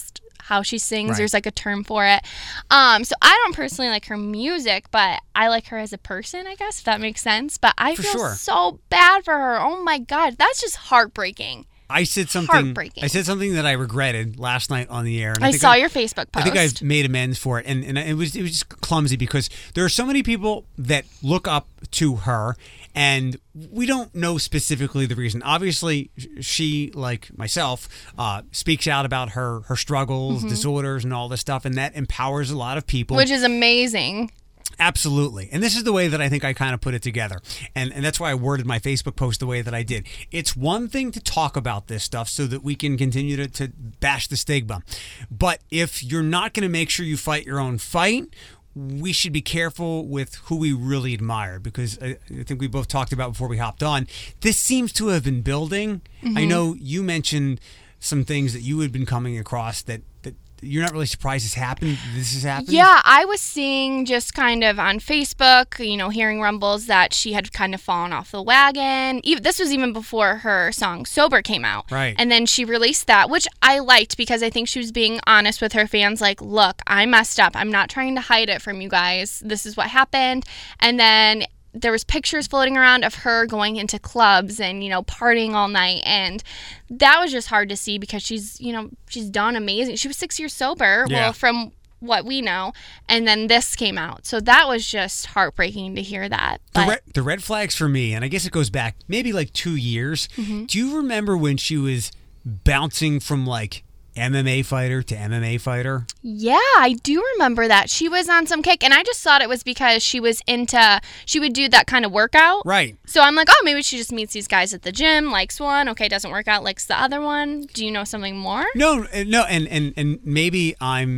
how she sings. Right. There's like a term for it. Um, so I don't personally like her music, but I like her as a person, I guess, if that makes sense. But I For feel sure. so bad for her. Oh my God, that's just heartbreaking. I said something. Heartbreaking. I said something that I regretted last night on the air. And I, I, think saw I, your Facebook post. I think I've made amends for it, and and it was it was just clumsy because there are so many people that look up to her, and we don't know specifically the reason. Obviously, she, like myself, uh, speaks out about her her struggles, Mm-hmm. disorders, and all this stuff, and that empowers a lot of people. Which is amazing. Absolutely. And this is the way that I think I kind of put it together. And and that's why I worded my Facebook post the way that I did. It's one thing to talk about this stuff so that we can continue to, to bash the stigma. But if you're not going to make sure you fight your own fight, we should be careful with who we really admire, because I, I think we both talked about before we hopped on. This seems to have been building. Mm-hmm. I know you mentioned some things that you had been coming across that, that you're not really surprised this happened. This has happened. Yeah, I was seeing just kind of on Facebook, you know, hearing rumbles that she had kind of fallen off the wagon. Even, this was even before her song Sober came out. Right. And then she released that, which I liked because I think she was being honest with her fans. Like, look, I messed up. I'm not trying to hide it from you guys. This is what happened. And then there was pictures floating around of her going into clubs and, you know, partying all night. And that was just hard to see because she's, you know, she's done amazing. She was six years sober. Yeah. Well, from what we know. And then this came out. So that was just heartbreaking to hear that. The But red, the red flags for me, and I guess it goes back maybe like two years. Mm-hmm. Do you remember when she was bouncing from like M M A fighter to M M A fighter? yeah, I do remember that. She was on some kick. And I just thought it was because she was into, she would do that kind of workout. Right. So I'm like, oh, maybe she just meets these guys at the gym, likes one. Okay, doesn't work out, likes the other one. Do you know something more? No, uh, no, and, and, and maybe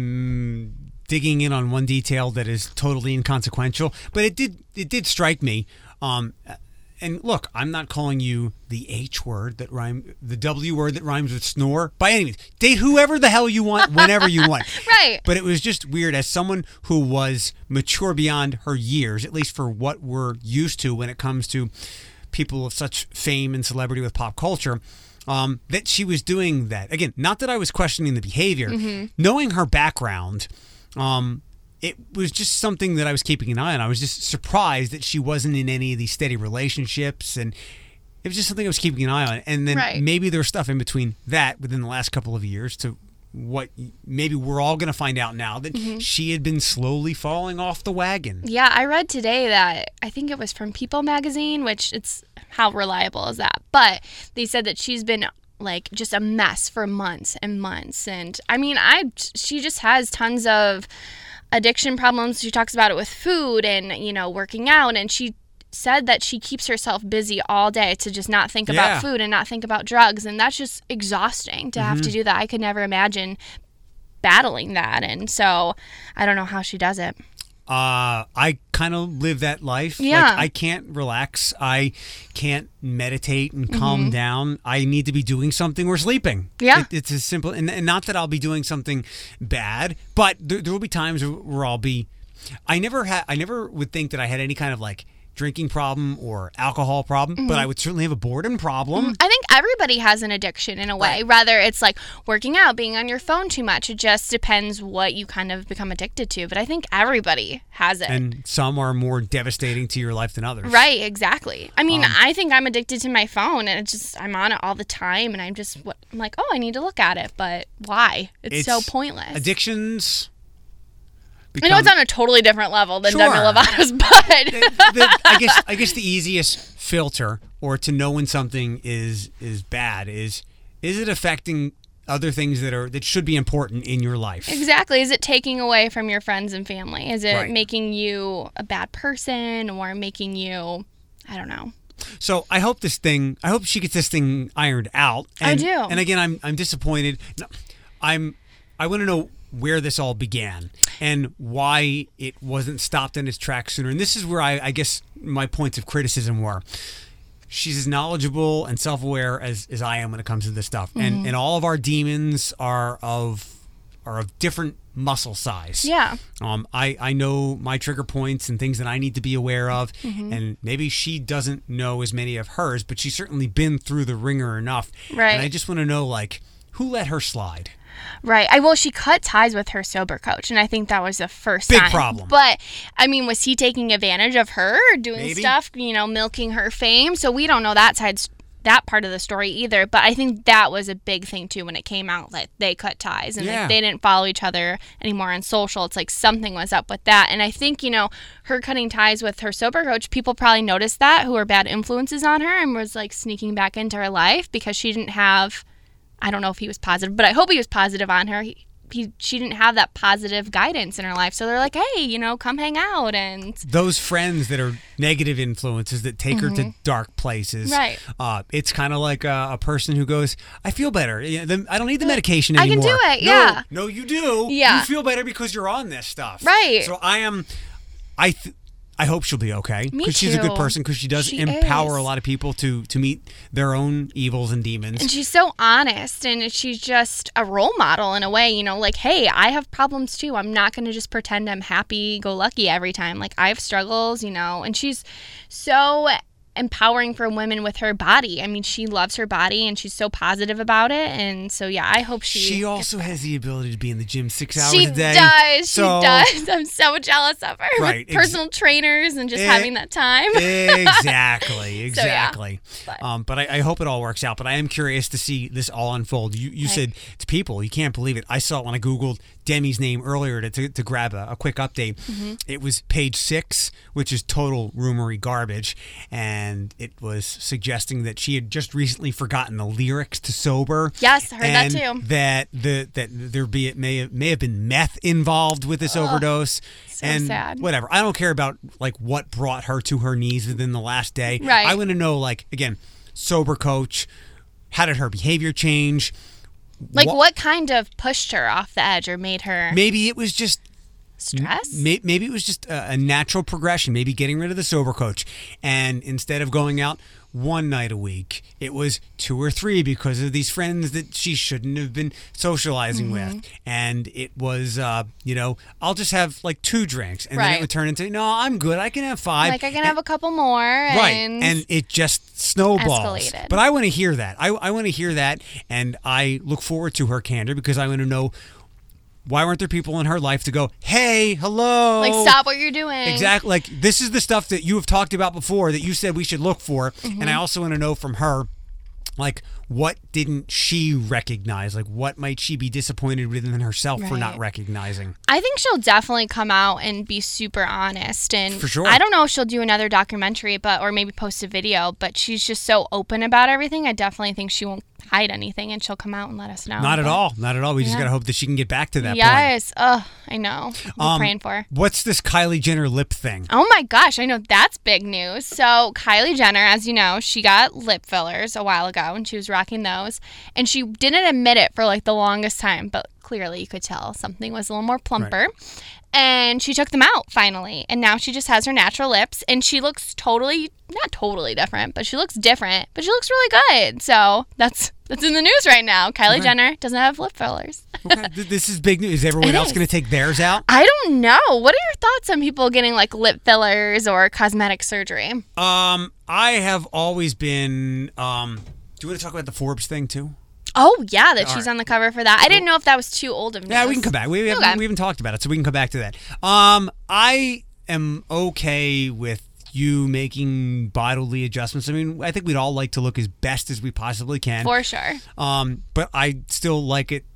I'm digging in on one detail that is totally inconsequential, but it did it did strike me. Um, and look, I'm not calling you the H word that rhyme, the W word that rhymes with snore by any means. Date whoever the hell you want, whenever you want. Right. But it was just weird as someone who was mature beyond her years, at least for what we're used to when it comes to people of such fame and celebrity with pop culture. Um, that she was doing that. Again, not that I was questioning the behavior. Mm-hmm. Knowing her background, um, it was just something that I was keeping an eye on. I was just surprised that she wasn't in any of these steady relationships, and it was just something I was keeping an eye on. And then Right. maybe there was stuff in between that within the last couple of years to what maybe we're all going to find out now, that Mm-hmm. she had been slowly falling off the wagon. Yeah, I read today that I think it was from People magazine, which it's how reliable is that? But they said that she's been like just a mess for months and months. And I mean, I she just has tons of addiction problems. She talks about it with food and, you know, working out, and she said that she keeps herself busy all day to just not think Yeah. about food and not think about drugs, and that's just exhausting to have to do that. I could never imagine battling that, and so I don't know how she does it. Uh, I kind of live that life. Yeah. Like, I can't relax. I can't meditate and calm down. I need to be doing something or sleeping. Yeah. It, it's as simple. And, and not that I'll be doing something bad, but there, there will be times where I'll be. I never had. I never would think that I had any kind of like drinking problem or alcohol problem, but I would certainly have a boredom problem. I think everybody has an addiction in a way. Right. Whether it's like working out, being on your phone too much. It just depends what you kind of become addicted to. But I think everybody has it. And some are more devastating to your life than others. Right, exactly. I mean, Um, I think I'm addicted to my phone, and it's just I'm on it all the time, and I'm just what I'm like, oh, I need to look at it, but why? It's, so It's pointless. Addictions. I know it's on a totally different level than Sure. Demi Lovato's, but the, the, I guess I guess the easiest filter, or to know when something is is bad, is is it affecting other things that are that should be important in your life? exactly. Is it taking away from your friends and family? Is it Right. making you a bad person, or making you, I don't know. So I hope this thing, I hope she gets this thing ironed out. And, I do. And again, I'm I'm disappointed. No, I'm I want to know where this all began and why it wasn't stopped in its tracks sooner. And this is where I, I guess my points of criticism were. She's as knowledgeable and self-aware as, as I am when it comes to this stuff. Mm-hmm. And and all of our demons are of are of different muscle size. Yeah. Um, I, I know my trigger points and things that I need to be aware of. Mm-hmm. And maybe she doesn't know as many of hers, but she's certainly been through the ringer enough. Right. And I just want to know, like, who let her slide? Right. I well, she cut ties with her sober coach, and I think that was the first Big sign. problem. But I mean, was he taking advantage of her, doing Maybe. stuff, you know, milking her fame? So we don't know that side, that part of the story either. But I think that was a big thing too when it came out that they cut ties and Yeah. like, they didn't follow each other anymore on social. It's like something was up with that, and I think you know her cutting ties with her sober coach. People probably noticed that who were bad influences on her and was like sneaking back into her life because she didn't have. I don't know if he was positive, but I hope he was positive on her. He, he, she didn't have that positive guidance in her life. So they're like, hey, you know, come hang out. And those friends that are negative influences that take her to dark places. Right. Uh, it's kind of like a, a person who goes, I feel better. Yeah, the, I don't need the medication I can anymore. do it, No, yeah. No, you do. Yeah. You feel better because you're on this stuff. Right. So I am, I th- I hope she'll be okay. Me Because she's a good too. person, because she does She empower is. a lot of people to, to meet their own evils and demons. And she's so honest, and she's just a role model in a way, you know, like, hey, I have problems too. I'm not going to just pretend I'm happy-go-lucky every time. Like, I have struggles, you know, and she's so empowering for women with her body. I mean, she loves her body, and she's so positive about it, and so, yeah, I hope she... She also has the ability to be in the gym six hours She a day. does. So- she does. I'm so jealous of her. Right, With ex- personal trainers and just Eh, having that time. Exactly, yeah, exactly. but- um, but I, I hope it all works out. But I am curious to see this all unfold. You you Right. said to people, you can't believe it. I saw it when I Googled Demi's name earlier to, to, to grab a, a quick update. Mm-hmm. It was page six, which is total rumory garbage. And it was suggesting that she had just recently forgotten the lyrics to Sober. Yes, I heard that and too. That the that there be it may have, may have been meth involved with this overdose. so and sad. whatever. I don't care about like what brought her to her knees within the last day. Right. I want to know, like, again, sober coach, how did her behavior change? Like, Wha- what kind of pushed her off the edge or made her Maybe it was just stress? may- maybe it was just a, a natural progression. Maybe getting rid of the sober coach, and instead of going out one night a week, it was two or three because of these friends that she shouldn't have been socializing Mm-hmm. with. And it was, uh, you know, I'll just have like two drinks, and then Right. it would turn into, no, I'm good. I can have five. Like, I can And- have a couple more. And Right, and it just snowballs. Escalated. But I want to hear that. I, I want to hear that, and I look forward to her candor because I want to know, why weren't there people in her life to go, hey, hello? like, stop what you're doing. Exactly. Like, this is the stuff that you have talked about before that you said we should look for. Mm-hmm. And I also want to know from her, like, what didn't she recognize? Like, what might she be disappointed within herself for not Right. recognizing? I think she'll definitely come out and be super honest. And For sure. I don't know if she'll do another documentary, but or maybe post a video. But she's just so open about everything. I definitely think she won't hide anything, and she'll come out and let us know. Not at But- all. Not at all. We just Yeah. got to hope that she can get back to that point. Yes. Oh, I know. I'm Um, praying for her. What's this Kylie Jenner lip thing? Oh my gosh, I know that's big news. So, Kylie Jenner, as you know, she got lip fillers a while ago and she was rocking those. And she didn't admit it for like the longest time, but clearly you could tell something was a little more plumper. And she took them out finally. And now she just has her natural lips and she looks totally, not totally different, but she looks different, but she looks really good. So, that's that's in the news right now. Kylie Okay. Jenner doesn't have lip fillers. Okay, th- this is big news. Is everyone It else is. going to take theirs out? I don't know. What are your thoughts on people getting like lip fillers or cosmetic surgery? Um, I have always been. Um, do you want to talk about the Forbes thing too? Oh, yeah, that All she's right. on the cover for that. I didn't know if that was too old of news. Yeah, we can come back. We haven't, Okay. we haven't talked about it, so we can come back to that. Um, I am okay with you making bodily adjustments. I mean, I think we'd all like to look as best as we possibly can. For sure. Um, but I still like it.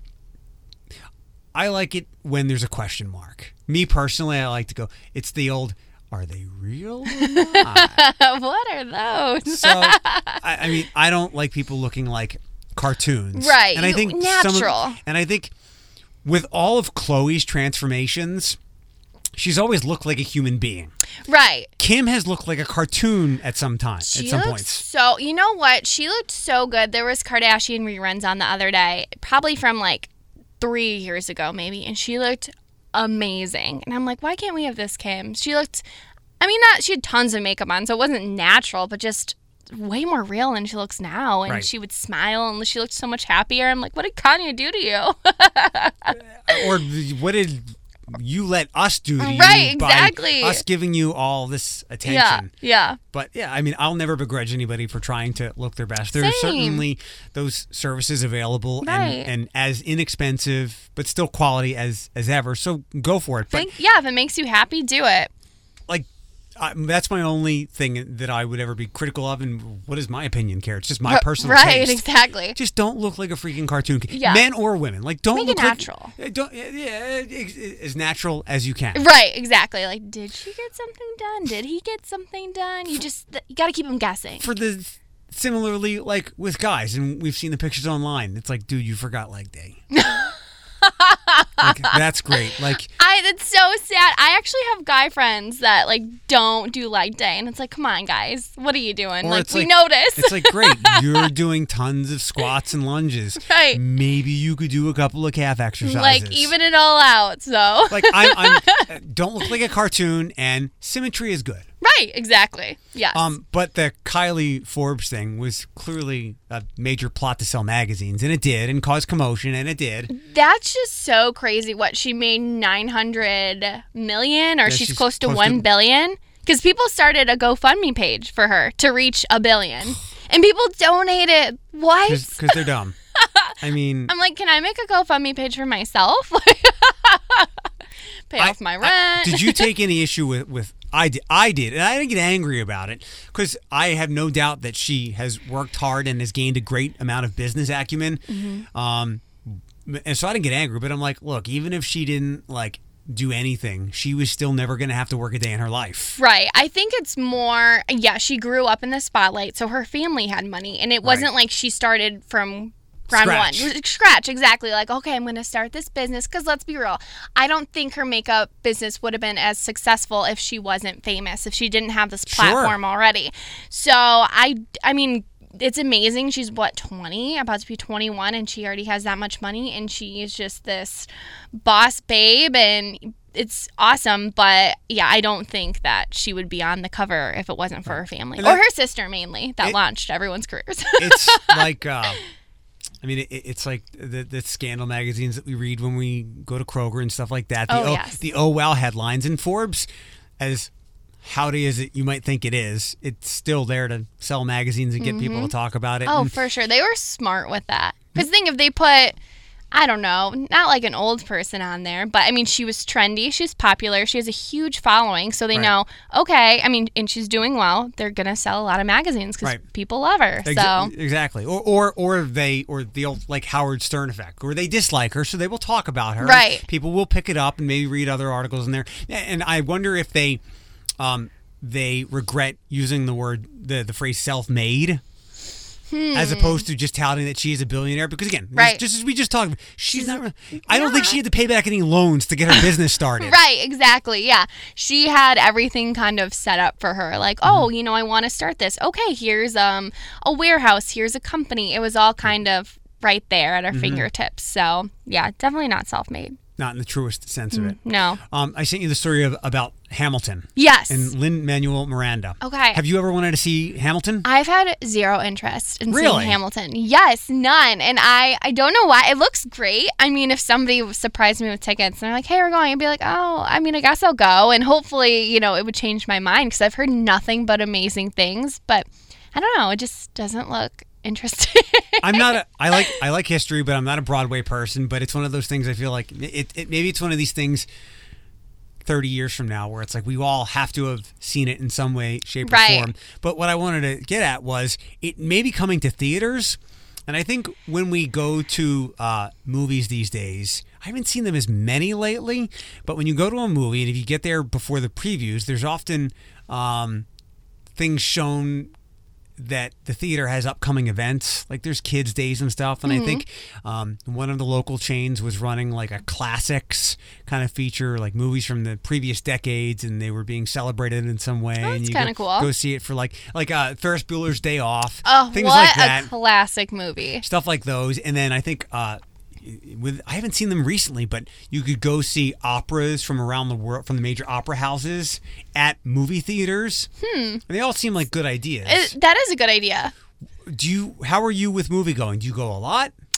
I like it when there's a question mark. Me personally, I like to go, it's the old, are they real or not? What are those? So, I, I mean, I don't like people looking like cartoons. Right, And I you- think some of- natural. and I think with all of Chloe's transformations, she's always looked like a human being. Right. Kim has looked like a cartoon at some time, She at some looked points. so, you know what? She looked so good. There was Kardashian reruns on the other day, probably from like three years ago, maybe, and she looked amazing. And I'm like, why can't we have this, Kim? She looked, I mean, not, she had tons of makeup on, so it wasn't natural, but just way more real than she looks now. And Right. she would smile, and she looked so much happier. I'm like, what did Kanye do to you? Or what did you let us do to you Right, exactly. by us giving you all this Yeah, attention. yeah. But yeah, I mean, I'll never begrudge anybody for trying to look their best. There are Same. certainly those services available Right. and, and as inexpensive, but still quality as as ever. So go for it. But Think, yeah, if it makes you happy, do it. like, uh, that's my only thing that I would ever be critical of. And what is my opinion, Kara? It's just my R- personal right, taste. exactly. Just don't look like a freaking cartoon. Yeah. Men or women, like don't Make it look natural. Like, uh, don't yeah, yeah, ex- as natural as you can. Right, exactly. Like, did she get something done? Did he get something done? You just th- you got to keep them guessing. For the similarly, like with guys, and we've seen the pictures online. It's like, dude, you forgot leg day. Like, that's great. Like, I that's so sad. I actually have guy friends that like don't do leg day, and it's like, come on, guys, what are you doing? or Like, it's we like, notice. It's like, great, you're doing tons of squats and lunges. Right. Maybe you could do a couple of calf exercises. like even it all out. So Like, I'm, I'm don't look like a cartoon, and symmetry is good. right, exactly. Yes. Um, but the Kylie Forbes thing was clearly a major plot to sell magazines, and it did, and cause commotion, and it did. That's just so crazy. What, she made nine hundred million, or Yeah, she's, she's close to close one to- billion? Because people started a GoFundMe page for her to reach a billion, and people donated. What? Because they're dumb. I mean, I'm like, can I make a GoFundMe page for myself? Pay I- off my I- rent. did you take any issue with, with I did, I did, and I didn't get angry about it because I have no doubt that she has worked hard and has gained a great amount of business acumen. Mm-hmm. Um, and so I didn't get angry, but I'm like, look, even if she didn't like do anything, she was still never going to have to work a day in her life. Right. I think it's more, yeah, she grew up in the spotlight, so her family had money, and it wasn't like she started from ground Scratch. one. Scratch, exactly. Like, okay, I'm going to start this business, because let's be real, I don't think her makeup business would have been as successful if she wasn't famous, if she didn't have this Sure. platform already. So, I, I mean, it's amazing. She's, what, twenty? About to be twenty-one, and she already has that much money, and she is just this boss babe, and it's awesome. But, yeah, I don't think that she would be on the cover if it wasn't for her family. And Or that- her sister, mainly, that It- launched everyone's careers. It's like, uh, I mean, it, it's like the, the scandal magazines that we read when we go to Kroger and stuff like that. The Oh, yes. the oh wow headlines. And Forbes, as howdy as it you might think it is, it's still there to sell magazines and get people to talk about it. Oh, And for sure. They were smart with that. Because think if they put, I don't know, not like an old person on there, but I mean, she was trendy. She's popular. She has a huge following. So they Right. know, okay, I mean, and she's doing well. They're going to sell a lot of magazines because Right. people love her. Exa- So, exactly, or or or they or the old like Howard Stern effect, or they dislike her, so they will talk about her. Right. People will pick it up and maybe read other articles in there. And I wonder if they, um, they regret using the word the the phrase self-made. As opposed to just touting that she is a billionaire, because again, Hmm. Right. just as we just talked, about, she's not. I don't think she had to pay back any loans to get her business started. right, exactly. Yeah. She had everything kind of set up for her. Like, Mm-hmm. oh, you know, I want to start this. Okay, here's um a warehouse. Here's a company. It was all kind of right there at her Mm-hmm. fingertips. So, yeah, definitely not self-made. Not in the truest sense of it. No. Um, I sent you the story of about Hamilton Yes. and Lin-Manuel Miranda. Okay. Have you ever wanted to see Hamilton? I've had zero interest in Really? seeing Hamilton. Yes, none. And I, I don't know why. It looks great. I mean, if somebody surprised me with tickets and they're like, hey, we're going, I'd be like, oh, I mean, I guess I'll go. And hopefully, you know, it would change my mind because I've heard nothing but amazing things. But I don't know. It just doesn't look interesting. I'm not a. I like I like history, but I'm not a Broadway person. But it's one of those things. I feel like it. it maybe it's one of these things. thirty years from now, where it's like we all have to have seen it in some way, shape, or Right. form. But what I wanted to get at was it may be coming to theaters, and I think when we go to uh, movies these days, I haven't seen them as many lately. But when you go to a movie, and if you get there before the previews, there's often um, things shown that the theater has upcoming events, like there's kids days and stuff, and Mm-hmm. I think um, one of the local chains was running like a classics kind of feature, like movies from the previous decades, and they were being celebrated in some way. Oh, and that's you kinda go, cool. go see it for like like uh, Ferris Bueller's Day Off, oh, things what like that, a classic movie. stuff like those. And then I think uh, with I haven't seen them recently, but you could go see operas from around the world, from the major opera houses at movie theaters. Hmm. And they all seem like good ideas. It, that is a good idea. Do you? How are you with movie going? Do you go a lot?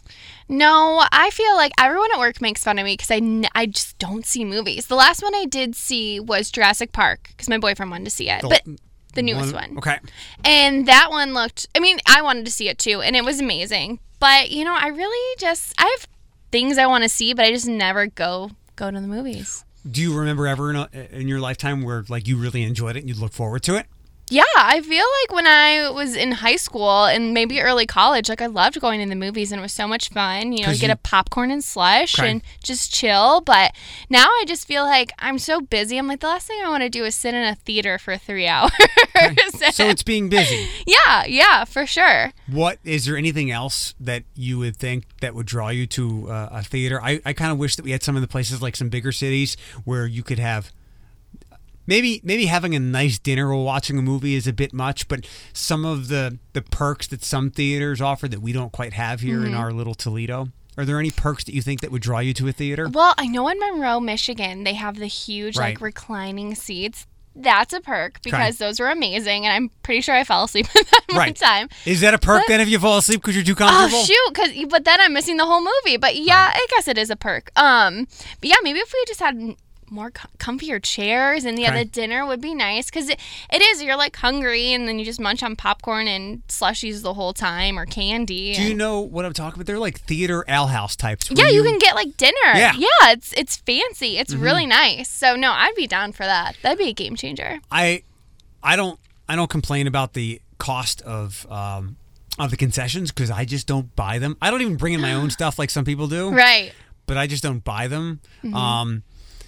No, I feel like everyone at work makes fun of me because I, n- I just don't see movies. The last one I did see was Jurassic Park because my boyfriend wanted to see it, The- but the newest one. Okay. And that one looked, I mean, I wanted to see it too, and it was amazing. But, you know, I really just, I have things I want to see, but I just never go go to the movies. Do you remember ever in, a, in your lifetime where like you really enjoyed it and you'd look forward to it? Yeah, I feel like when I was in high school and maybe early college, like I loved going to the movies and it was so much fun. You know, 'Cause get you- a popcorn and slush Okay. and just chill. But now I just feel like I'm so busy. I'm like, the last thing I want to do is sit in a theater for three hours. So it's being busy. yeah, yeah, for sure. What is there anything else that you would think that would draw you to uh, a theater? I, I kind of wish that we had some of the places like some bigger cities where you could have maybe maybe having a nice dinner while watching a movie is a bit much, but some of the the perks that some theaters offer that we don't quite have here Mm-hmm. in our little Toledo. Are there any perks that you think that would draw you to a theater? Well, I know in Monroe, Michigan, they have the huge like Right. reclining seats. That's a perk because those were amazing, and I'm pretty sure I fell asleep in them one Right. time. Is that a perk then if you fall asleep because you're too comfortable? Oh shoot! Cause but then I'm missing the whole movie. But yeah, I guess it is a perk. Um, but yeah, maybe if we just had more com- comfier chairs and yeah, Okay. the dinner would be nice because it, it is. You're like hungry and then you just munch on popcorn and slushies the whole time or candy. Do you and- know what I'm talking about? They're like theater ale house types. where yeah, you can get like dinner. Yeah. yeah, it's it's fancy. It's really nice. So no, I'd be down for that. That'd be a game changer. I, I don't, I don't complain about the cost of um, of the concessions because I just don't buy them. I don't even bring in my own stuff like some people do. Right. But I just don't buy them. Mm-hmm. Um,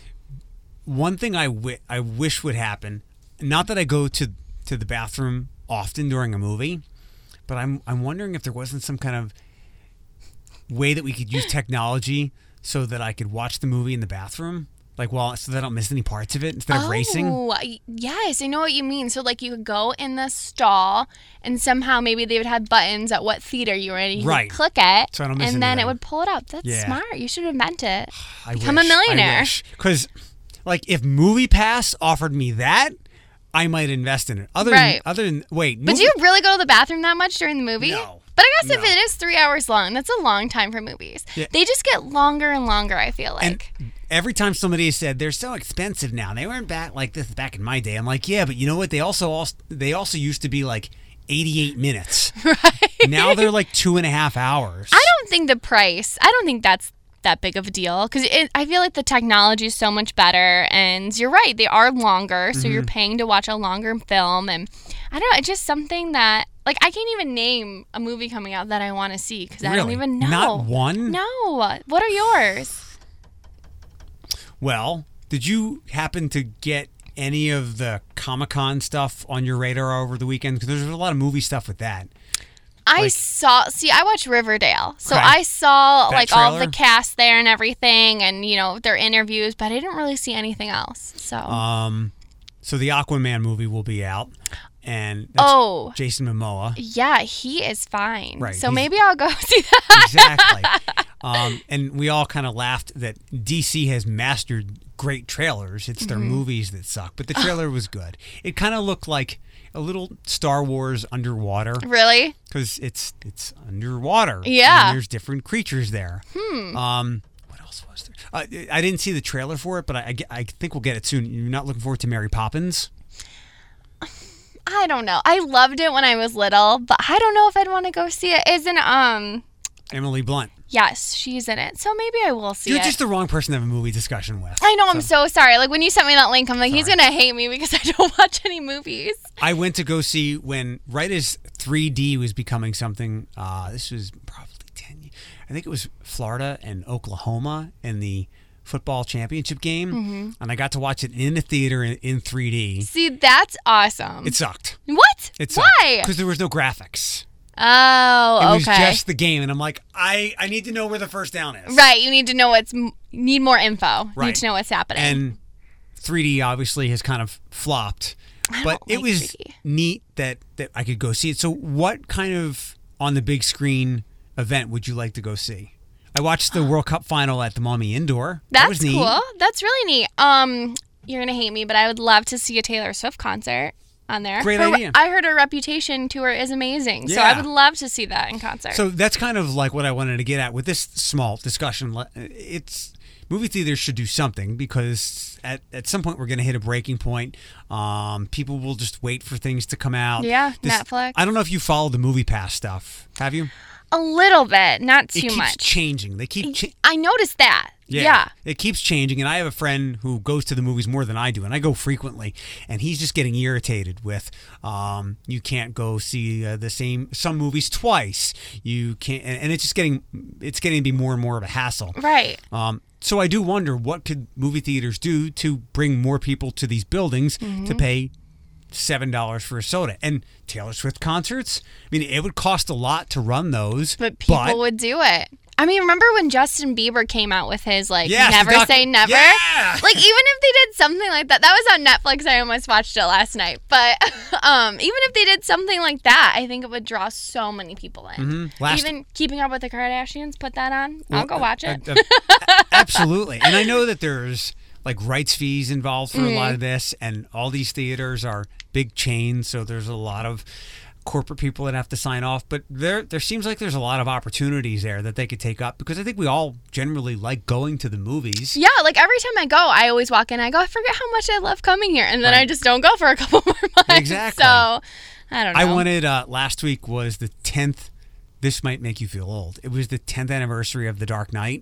one thing I, wi- I wish would happen, not that I go to to the bathroom often during a movie, but I'm I'm wondering if there wasn't some kind of way that we could use technology so that I could watch the movie in the bathroom, like while so that I don't miss any parts of it instead of racing. Oh, yes, I know what you mean. So like you could go in the stall and somehow maybe they would have buttons at what theater you were in. You Right. could click it So I don't miss and then anything. it would pull it up. That's Yeah. smart. You should invent it. I Become wish, a millionaire. Because, like, if Movie Pass offered me that, I might invest in it. Other Right. than, other than wait, But movie, do you really go to the bathroom that much during the movie? No. But I guess if No. it is three hours long, that's a long time for movies. Yeah. They just get longer and longer, I feel like. and every time somebody has said they're so expensive now, they weren't back like this back in my day. I'm like, yeah, but you know what? They also, also they also used to be like eighty-eight minutes. Right. Now they're like two and a half hours. I don't think the price, I don't think that's that big of a deal because I feel like the technology is so much better and you're right, they are longer, so Mm-hmm. you're paying to watch a longer film and I don't know, it's just something that like I can't even name a movie coming out that I want to see because I don't Really? even know. Not one? No. What are yours? Well, did you happen to get any of the Comic-Con stuff on your radar over the weekend? Because there's a lot of movie stuff with that. I Like- saw, see, I watched Riverdale. So Okay. I saw That like all of the trailer? cast there and everything and, you know, their interviews, but I didn't really see anything else. So, Um, so the Aquaman movie will be out, and that's oh, Jason Momoa. yeah, he is fine. Right, So he's- maybe I'll go see that. Exactly. um, and we all kind of laughed that D C has mastered great trailers. It's their Mm-hmm. movies that suck, but the trailer was good. It kind of looked like a little Star Wars underwater Really? because it's it's underwater. Yeah. and there's different creatures there. Hmm. Um, what else was there? Uh, I didn't see the trailer for it, but I, I, I think we'll get it soon. You're not looking forward to Mary Poppins? I don't know. I loved it when I was little, but I don't know if I'd want to go see it. Isn't um Emily Blunt. yes, she's in it. So maybe I will see You're it. just the wrong person to have a movie discussion with. I know, I'm so sorry. Like when you sent me that link, I'm like, he's Sorry. gonna hate me because I don't watch any movies. I went to go see when right as three D was becoming something. Uh, this was probably ten years. I think it was Florida and Oklahoma in the football championship game, Mm-hmm. and I got to watch it in the theater in, in three D. See, that's awesome. It sucked. what? It sucked Why? because there was no graphics. Oh, It was okay. just the game, and I'm like, I I need to know where the first down is. Right, you need to know what's you need more info. You Right. need to know what's happening. And three D obviously has kind of flopped, I but don't it like was three D. neat that that I could go see it. So, what kind of on the big screen event would you like to go see? I watched the World Cup final at the Maumee Indoor. That's that was neat. cool. That's really neat. Um, you're gonna hate me, but I would love to see a Taylor Swift concert. on there. Great her, idea. I heard her Reputation tour is amazing, so Yeah. I would love to see that in concert. So that's kind of like what I wanted to get at with this small discussion. It's movie theaters should do something because at, at some point we're going to hit a breaking point. Um, people will just wait for things to come out. Yeah, This- Netflix. I don't know if you follow the Movie Pass stuff. Have you? A little bit, not It too keeps much. changing. They keep cha- I noticed that. Yeah, Yeah. It keeps changing. And I have a friend who goes to the movies more than I do, and I go frequently. And he's just getting irritated with um, you can't go see uh, the same some movies twice. You can't, and, and it's just getting it's getting to be more and more of a hassle. Right. Um, so I do wonder what could movie theaters do to bring more people to these buildings Mm-hmm. to pay seven dollars for a soda. And Taylor Swift concerts. I mean, it would cost a lot to run those, But people would do it. I mean, remember when Justin Bieber came out with his, like, Yes, the Never doc- Say Never? Yeah! Like, even if they did something like that, that was on Netflix. I almost watched it last night. But um, even if they did something like that, I think it would draw so many people in. Mhm. Last- Even Keeping Up with the Kardashians, put that on. I'll go Well, watch uh, it. uh, uh, absolutely. And I know that there's like rights fees involved for a lot of this, and all these theaters are big chains, so there's a lot of corporate people that have to sign off. But there there seems like there's a lot of opportunities there that they could take up, because I think we all generally like going to the movies. Yeah, like every time I go, I always walk in, I go, I forget how much I love coming here. And then Right. I just don't go for a couple more months. Exactly. So, I don't know. I wanted uh, last week was the tenth. This might make you feel old. It was the tenth anniversary of The Dark Knight.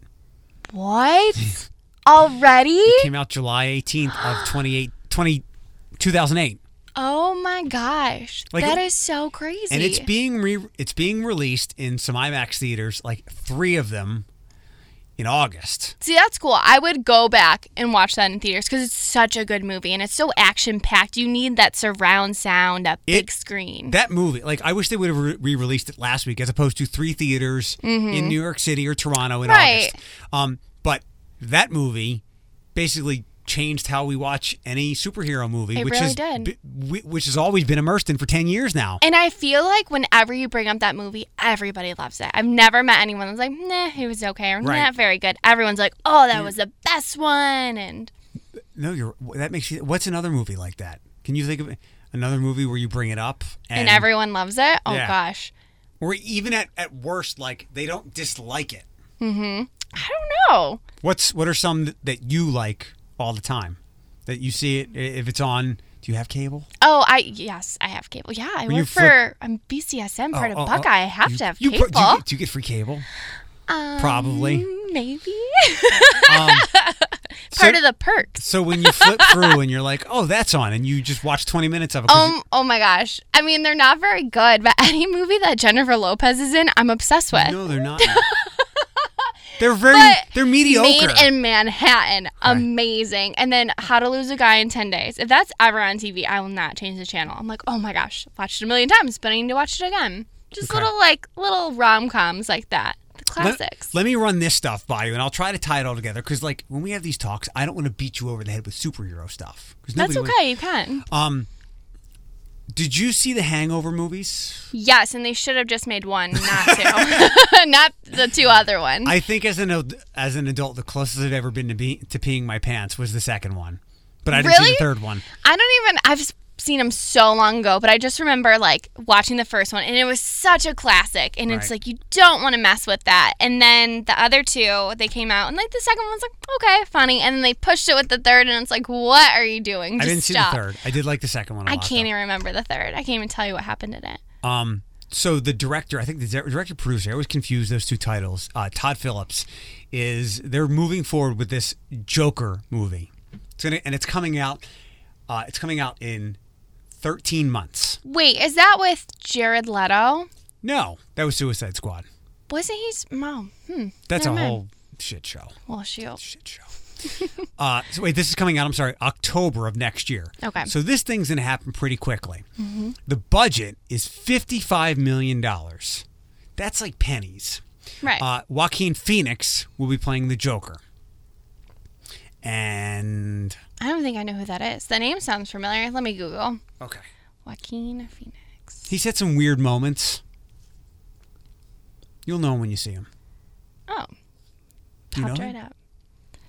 What? Already? Came out July eighteenth of twenty-eight, twenty, two thousand eight. Oh my gosh. Like, that is so crazy. And it's being re- it's being released in some IMAX theaters, like three of them in August. See, that's cool. I would go back and watch that in theaters because it's such a good movie and it's so action packed. You need that surround sound, that big It- screen. That movie, like I wish they would have re- re-released it last week as opposed to three theaters in New York City or Toronto in Mm-hmm. Right. August. Um, but that movie basically changed how we watch any superhero movie, It which really has did. be- we- which has always been immersed in for ten years now. And I feel like whenever you bring up that movie, everybody loves it. I've never met anyone that's like, nah, it was okay or Right. not very good. Everyone's like, oh, that was the best one. And No, you're that makes you. What's another movie like that? Can you think of another movie where you bring it up and everyone loves it. Oh, Yeah. gosh. or even at, at worst, like they don't dislike it? I don't know. What's what are some that, that you like all the time? That you see it if it's on? Do you have cable? Oh, I yes, I have cable. Yeah, I When you work flip- for I'm B C S M part Oh, oh, of oh, Buckeye. I have you- to have you, cable. Do you, get, do you get free cable? Um, Probably. Maybe. Um, Part so, of the perks. so when you flip through and you're like, oh, that's on, and you just watch twenty minutes of it. 'cause Um. Oh my gosh. I mean, they're not very good, but any movie that Jennifer Lopez is in, I'm obsessed with. you, no, they're not. They're very. But they're mediocre. Made in Manhattan, amazing. And then How to Lose a Guy in ten days. If that's ever on T V, I will not change the channel. I'm like, oh my gosh, watched it a million times, but I need to watch it again. Just Okay. little like little rom coms like that, the Let- classics. Let, me run this stuff by you, and I'll try to tie it all together. Because, like, when we have these talks, I don't want to beat you over the head with superhero stuff. 'Cause That's nobody okay. You can. wa- Um, did you see the Hangover movies? Yes, and they should have just made one, not two, not the two other ones. I think as an ad- as an adult, the closest I've ever been to be to peeing my pants was the second one, but I didn't see Really? the third one. I don't even. I've seen them so long ago, but I just remember like watching the first one, and it was such a classic. And it's Right. like you don't want to mess with that. And then the other two, they came out, and like the second one's like okay, funny, and then they pushed it with the third, and it's like, what are you doing? I Just didn't see stop. the third. I did like the second one a I lot, can't though. even remember the third. I can't even tell you what happened in it. Um, so the director, I think the di- director producer, I always confuse those two titles. Uh, Todd Phillips is they're moving forward with this Joker movie. It's gonna and it's coming out. Uh, it's coming out in thirteen months. Wait, is that with Jared Leto? No, that was Suicide Squad. Wasn't he? Mom. Hmm. That's a Never mind. whole shit show. Well, shoot. Shit show. uh, so wait, this is coming out. I'm sorry, October of next year. Okay. So this thing's gonna happen pretty quickly. The budget is fifty-five million dollars. That's like pennies. Right. Uh, Joaquin Phoenix will be playing the Joker. And I don't think I know who that is. The name sounds familiar. Let me Google. okay, Joaquin Phoenix. he's had some weird moments. You'll know him when you see him. Oh. Do you Popped know right him? up.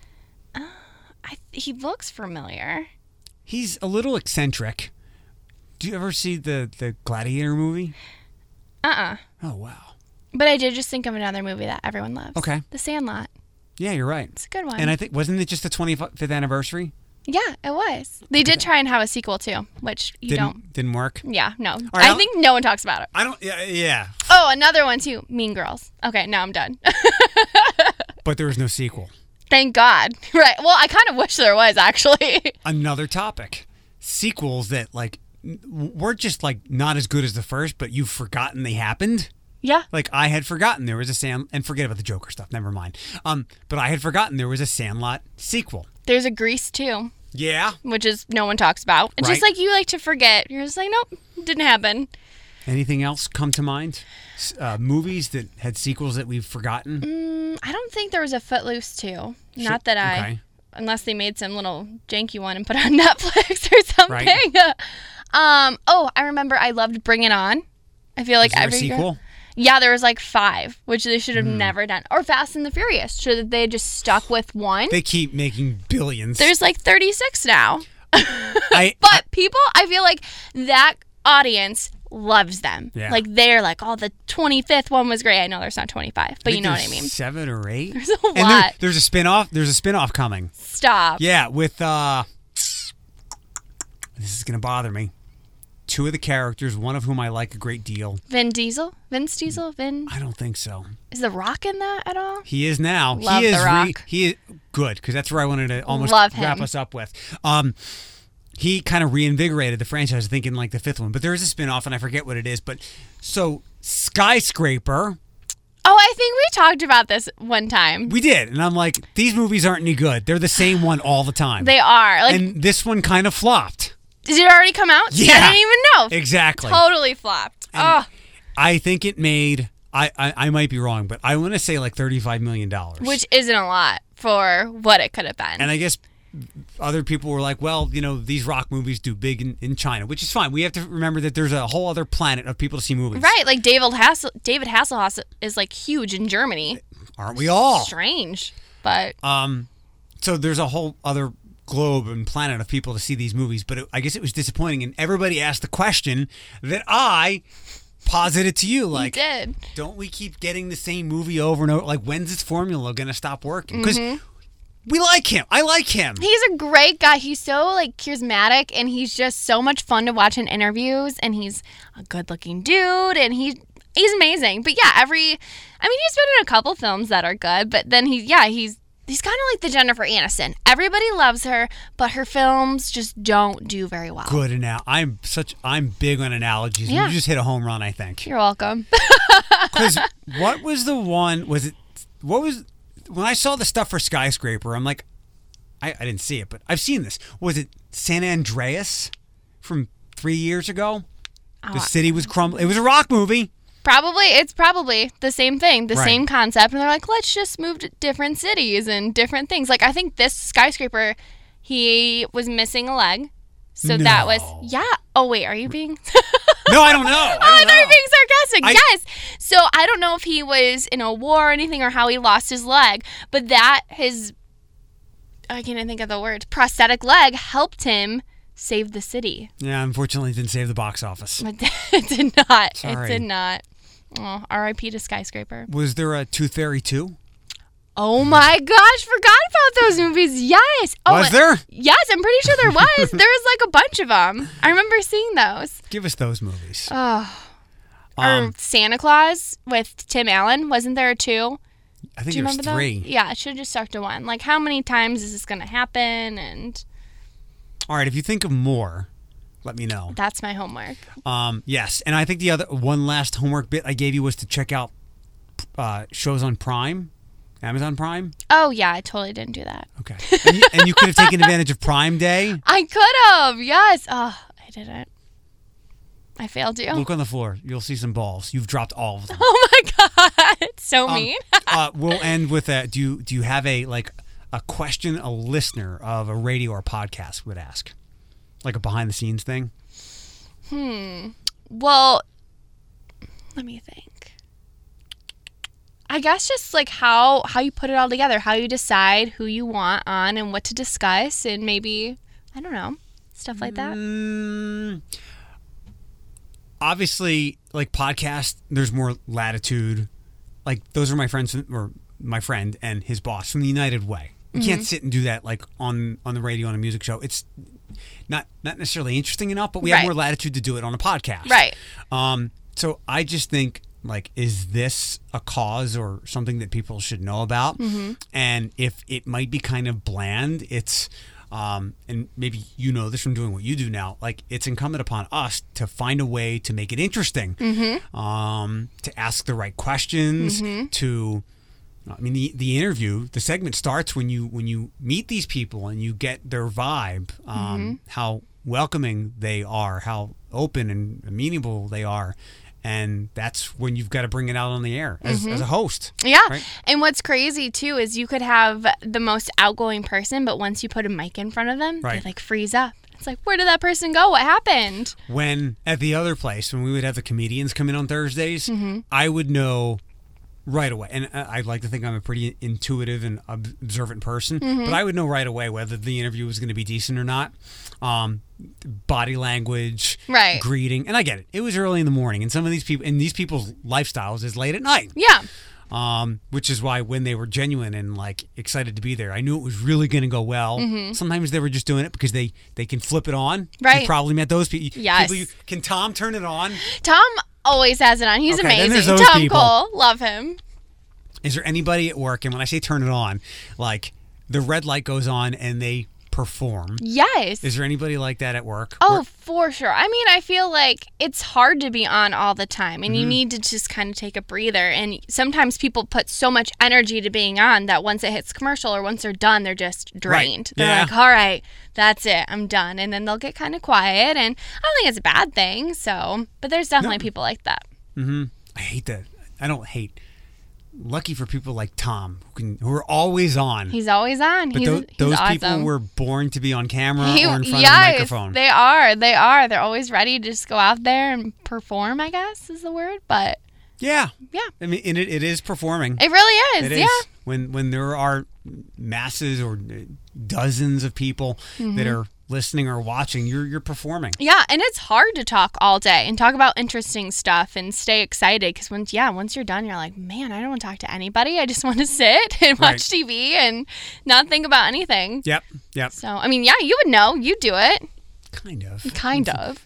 Uh, I, he looks familiar. He's a little eccentric, Do you ever see the, the Gladiator movie? Uh-uh. Oh, wow. But I did just think of another movie that everyone loves. Okay. The Sandlot. Yeah, you're right. It's a good one. And I think, wasn't it just the twenty-fifth anniversary? Yeah, it was. They did try and have a sequel too, which you didn't, don't. Didn't work? Yeah, no. right, I I'll- think no one talks about it. I don't, yeah, yeah. Oh, another one too. Mean Girls. Okay, now I'm done. But there was no sequel. Thank God. Right. Well, I kind of wish there was actually. Another topic. Sequels that, like, n- weren't just, like, not as good as the first, but you've forgotten they happened. Yeah. Like, I had forgotten there was a Sand... And forget about the Joker stuff. Never mind. Um, But I had forgotten there was a Sandlot sequel. There's a Grease too, Yeah. which is no one talks about. It's just Right. like you like to forget. You're just like, nope, didn't happen. Anything else come to mind? S- Uh, movies that had sequels that we've forgotten? Mm, I don't think there was a Footloose too. Not that I, Okay. unless they made some little janky one and put it on Netflix or something. Right. um. Oh, I remember I loved Bring It On. I feel like Is there a every year- sequel? Yeah, there was like five, which they should have Hmm. never done. Or Fast and the Furious. Should have they just stuck with one? They keep making billions. There's like thirty-six now. I, But people, I feel like that audience loves them. Yeah. Like they're like, oh, the twenty-fifth one was great. I know there's not twenty-five, but I you think know what I there's mean. Seven or eight. There's a And there- lot. there's a spin-off. There's a spin-off coming. Stop. Yeah, with uh this is gonna bother me. Two of the characters, one of whom I like a great deal. Vin Diesel? Vince Diesel? Vin? I don't think so. Is The Rock in that at all? He is now. Love he The is Rock. he is good because that's where I wanted to almost Love him. wrap us up with. Um, he kind of reinvigorated the franchise, thinking like the fifth one, but there is a spin-off and I forget what it is. But so Skyscraper, Oh, I think we talked about this one time. we did, and I'm like, these movies aren't any good. They're the same one all the time. They are. Like, and this one kind of flopped. did it already come out? Yeah. I didn't even know. Exactly. Totally flopped. And Oh, I think it made. I, I, I might be wrong, but I want to say like thirty-five million dollars. which isn't a lot for what it could have been. And I guess other people were like, well, you know, these rock movies do big in, in China, which is fine. We have to remember that there's a whole other planet of people to see movies. Right, like David Hassel, David Hasselhoff is like huge in Germany. Aren't we all? Strange, but Um, so there's a whole other globe and planet of people to see these movies, but it, I guess it was disappointing. And everybody asked the question that I posited to you, like, he did. don't we keep getting the same movie over and over? Like, when's this formula going to stop working? Because Mm-hmm. we like him. I like him. He's a great guy. He's so like charismatic, and he's just so much fun to watch in interviews. And he's a good-looking dude, and he he's amazing. But yeah, every I mean, he's been in a couple films that are good, but then he yeah he's he's kind of like the Jennifer Aniston. Everybody loves her, but her films just don't do very well. Good now. I'm such. I'm big on analogies. Yeah. You just hit a home run, I think. You're welcome. Because what was the one? Was it? What was? When I saw the stuff for Skyscraper, I'm like, I, I didn't see it, but I've seen this. Was it San Andreas from three years ago? Oh, The city was crumbling. It was a rock movie. Probably, it's probably the same thing, the Right. same concept. And they're like, let's just move to different cities and different things. Like, I think this Skyscraper, he was missing a leg. So that was, No. yeah. Oh, wait, are you being. No, I don't know. I Oh, I don't thought you know. were being sarcastic. I- Yes. So I don't know if he was in a war or anything or how he lost his leg, but that, his, I can't even think of the word, prosthetic leg helped him save the city. Yeah, unfortunately, it didn't save the box office. But it did not. Sorry. It did not. Oh, R I P to Skyscraper. Was there a Tooth Fairy two? Oh my gosh, forgot about those movies. Yes. Oh, Was there? Yes, I'm pretty sure there was. there was like a bunch of them. I remember seeing those. Give us those movies. Oh. Um, or Santa Claus with Tim Allen. Wasn't there a two? I think Do you there's remember three. that? Yeah, it should have just stuck to one. Like, how many times is this going to happen? And All right, if you think of more, let me know. that's my homework. Um, yes, and I think the other one last homework bit I gave you was to check out uh, shows on Prime, Amazon Prime. Oh, yeah, I totally didn't do that. Okay, and you, and you could have taken advantage of Prime Day. I could have. Yes. Oh, I didn't. I failed you. Look on the floor; you'll see some balls. You've dropped all of them. Oh my god, it's so Um, mean. uh, we'll end with a. Do you do you have a like a question a listener of a radio or podcast would ask, like a behind the scenes thing? Hmm. Well, let me think. I guess just like how how you put it all together, how you decide who you want on and what to discuss, and maybe I don't know, stuff like that. Mm, obviously, like podcast, there's more latitude. Like those are my friends, or my friend and his boss from the United Way. You mm-hmm. can't sit and do that like on on the radio on a music show. It's not not necessarily interesting enough, but we right. have more latitude to do it on a podcast. Right. Um. So I just think, like, is this a cause or something that people should know about? Mm-hmm. And if it might be kind of bland, it's, um, and maybe you know this from doing what you do now, like it's incumbent upon us to find a way to make it interesting, mm-hmm. um, to ask the right questions, mm-hmm. to, I mean, the the interview, the segment starts when you when you meet these people and you get their vibe, um, mm-hmm. how welcoming they are, how open and amenable they are. And that's when you've got to bring it out on the air as, mm-hmm. as a host. Yeah. Right? And what's crazy, too, is you could have the most outgoing person, but once you put a mic in front of them, right. they, like, freeze up. It's like, where did that person go? What happened? When, at the other place, when we would have the comedians come in on Thursdays, mm-hmm. I would know right away. And I'd like to think I'm a pretty intuitive and observant person, mm-hmm. but I would know right away whether the interview was going to be decent or not. Um, body language, right. greeting. And I get it. It was early in the morning, and some of these people, and these people's lifestyles is late at night. Yeah. Um, which is why when they were genuine and like excited to be there, I knew it was really going to go well. Mm-hmm. Sometimes they were just doing it because they, they can flip it on. Right. You probably met those people. Yes. People you, can Tom turn it on? Tom always has it on. He's Okay, then amazing. there's those Tom people. Cole. Love him. Is there anybody at work, and when I say turn it on, like the red light goes on and they perform? Yes. Is there anybody like that at work? Oh, Where- for sure. I mean, I feel like it's hard to be on all the time, and Mm-hmm. you need to just kind of take a breather. And sometimes people put so much energy to being on that once it hits commercial or once they're done, they're just drained. Right. They're Yeah. like, all right, that's it. I'm done. And then they'll get kind of quiet. And I don't think it's a bad thing. So, but there's definitely No. people like that. Mm-hmm. I hate that. I don't hate. Lucky for people like Tom, who can who are always on. He's always on. But he's, tho- he's those awesome. people were born to be on camera He- or in front yes, of a microphone. They are. They are. They're always ready to just go out there and perform, I guess is the word. But Yeah. yeah, I mean, and it, it is performing. it really is. It is. Yeah. When when there are masses or dozens of people Mm-hmm. that are listening or watching, you're you're performing. Yeah, and it's hard to talk all day and talk about interesting stuff and stay excited because once, yeah, once you're done, you're like, man, I don't want to talk to anybody. I just want to sit and watch Right. T V and not think about anything. Yep. Yep. So, I mean, yeah, you would know. You do it. Kind of. Kind of.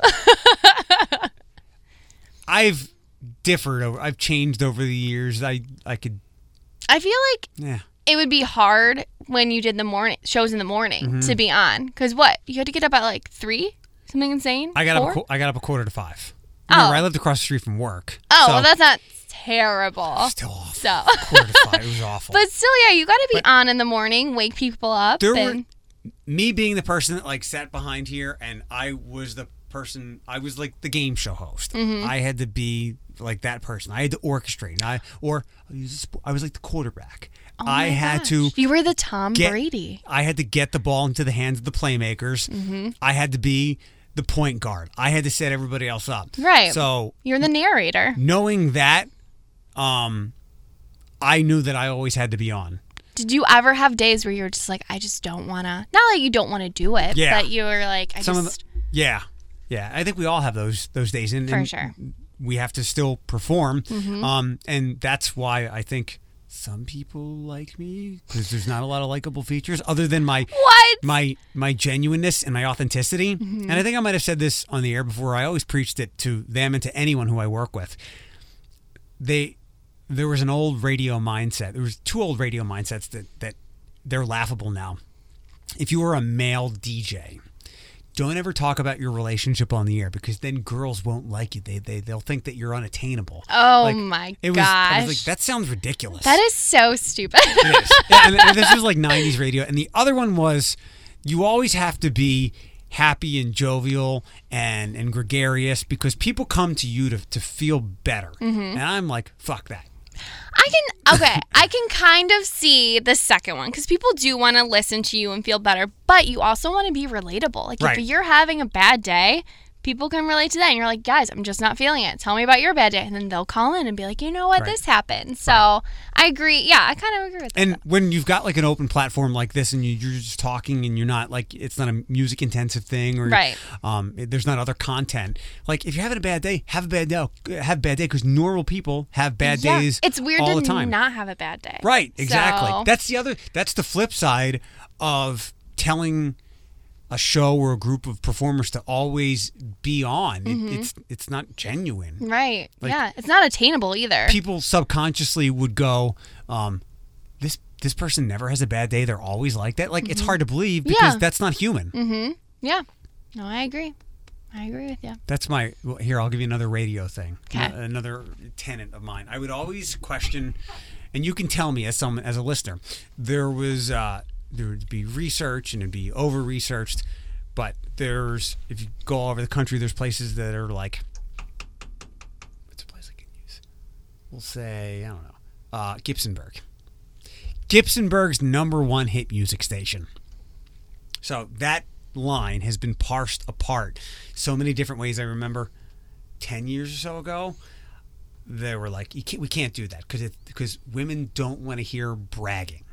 I've differed over. I've changed over the years. I I could. I feel like Yeah. it would be hard when you did the morning shows in the morning Mm-hmm. to be on because what you had to get up at like three, something insane. I got Four? up. A, qu- I got up a quarter to five. Oh. Remember, I lived across the street from work. Oh, so well, that's not terrible. still awful. So, Quarter to five. It was awful. but still, yeah, you got to be on in the morning, wake people up. there and, were me being the person that like sat behind here, and I was the person. I was like the game show host. Mm-hmm. I had to be like that person. I had to orchestrate. And I or I was I was like the quarterback. Oh I my had gosh. to. You were the Tom get- Brady. I had to get the ball into the hands of the playmakers. Mm-hmm. I had to be the point guard. I had to set everybody else up. Right. So You're the narrator. knowing that, um, I knew that I always had to be on. Did you ever have days where you were just like, I just don't want to, not like you don't want to do it, Yeah. but you were like, I Some of just, the, yeah, yeah. I think we all have those those days, and, for and sure. we have to still perform. Mm-hmm. Um, and that's why I think some people like me because there's not a lot of likable features other than my What? my my genuineness and my authenticity. Mm-hmm. And I think I might have said this on the air before. I always preached it to them and to anyone who I work with. They there was an old radio mindset. There was two old radio mindsets that that they're laughable now. If you were a male D J, don't ever talk about your relationship on the air because then girls won't like you. They they they'll think that you're unattainable. Oh Like, my It was gosh. I was like, that sounds ridiculous. That is so stupid. It is. Yeah, and, and this was like nineties radio. And the other one was you always have to be happy and jovial and, and gregarious because people come to you to, to feel better. Mm-hmm. And I'm like, fuck that. I can, okay, I can kind of see the second one because people do want to listen to you and feel better, but you also want to be relatable. Like Right. if you're having a bad day, people can relate to that. And you're like, guys, I'm just not feeling it. Tell me about your bad day. And then they'll call in and be like, you know what, Right. this happened. So Right. I agree. Yeah, I kind of agree with that. And when you've got like an open platform like this, and you, you're just talking, and you're not like it's not a music intensive thing, or Right. um, there's not other content. Like if you're having a bad day, have a bad day. Have a bad day because normal people have bad Yeah. days. It's weird all to the time. not have a bad day. Right, exactly. So- That's the other. That's the flip side of telling a show or a group of performers to always be on. Mm-hmm. It, it's it's not genuine. Right. Like- yeah. It's not attainable either. People subconsciously would go, um, this this person never has a bad day. They're always like that. Like it's hard to believe because Mm-hmm. Yeah. that's not human. Mm-hmm. Yeah. No, I agree. I agree with you. That's my well, here. I'll give you another radio thing. 'Kay. An- Another tenet of mine. I would always question, and you can tell me as some as a listener, there was uh, there would be research and it'd be over researched, but there's if you go all over the country, there's places that are like, what's a place I can use? We'll say I don't know, uh, Gibsonburg. Gibsonburg's number one hit music station. So that line has been parsed apart so many different ways. I remember ten years or so ago, they were like, you can't, we can't do that because it because women don't want to hear bragging.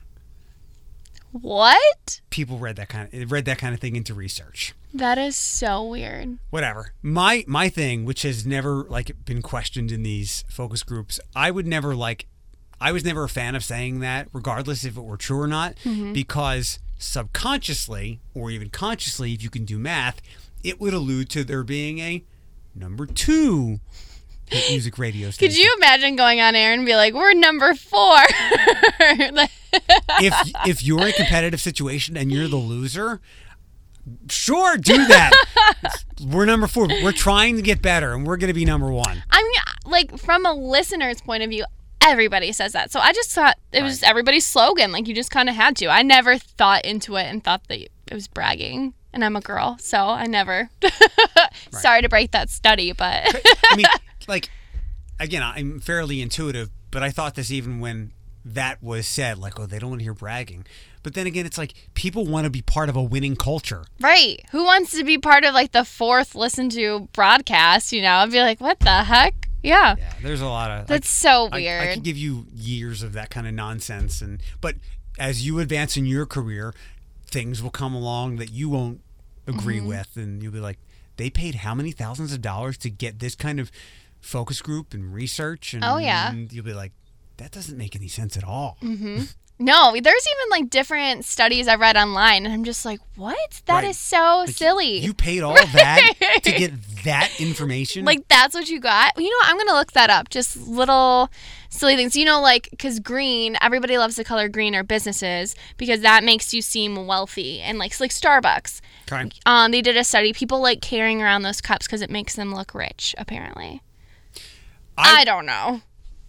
What? People read that kind of read that kind of thing into research. That is so weird. Whatever. My my thing, which has never like been questioned in these focus groups, I would never like. I was never a fan of saying that, regardless if it were true or not, because subconsciously or even consciously, if you can do math, it would allude to there being a number two hit music radio station. Could you imagine going on air and be like, we're number four? Like- if if you're in a competitive situation and you're the loser, sure, do that. We're number four. We're trying to get better, and we're going to be number one. I mean, like, from a listener's point of view, everybody says that. So I just thought it was Right. everybody's slogan. Like, you just kind of had to. I never thought into it and thought that it was bragging. And I'm a girl, so I never. Sorry to break that study, but. I mean, like, again, I'm fairly intuitive, but I thought this even when that was said, like, oh, they don't want to hear bragging. But then again, it's like people want to be part of a winning culture. Right. Who wants to be part of, like, the fourth listen to broadcast, you know? I'd be like, what the heck? Yeah. Yeah, there's a lot of That's like, so I, weird. I could give you years of that kind of nonsense, and but as you advance in your career, things will come along that you won't agree Mm-hmm. with, and you'll be like, they paid how many thousands of dollars to get this kind of focus group and research, and Oh, yeah. and you'll be like, that doesn't make any sense at all. No, there's even, like, different studies I read online, and I'm just like, what? That is Right. so Like, silly. You paid all that to get that information. Like, that's what you got? You know what? I'm going to look that up. Just little silly things. You know, like, because green, everybody loves the color green or businesses because that makes you seem wealthy. And, like, like Starbucks, okay. um, they did a study. People like carrying around those cups because it makes them look rich, apparently. I, I- don't know.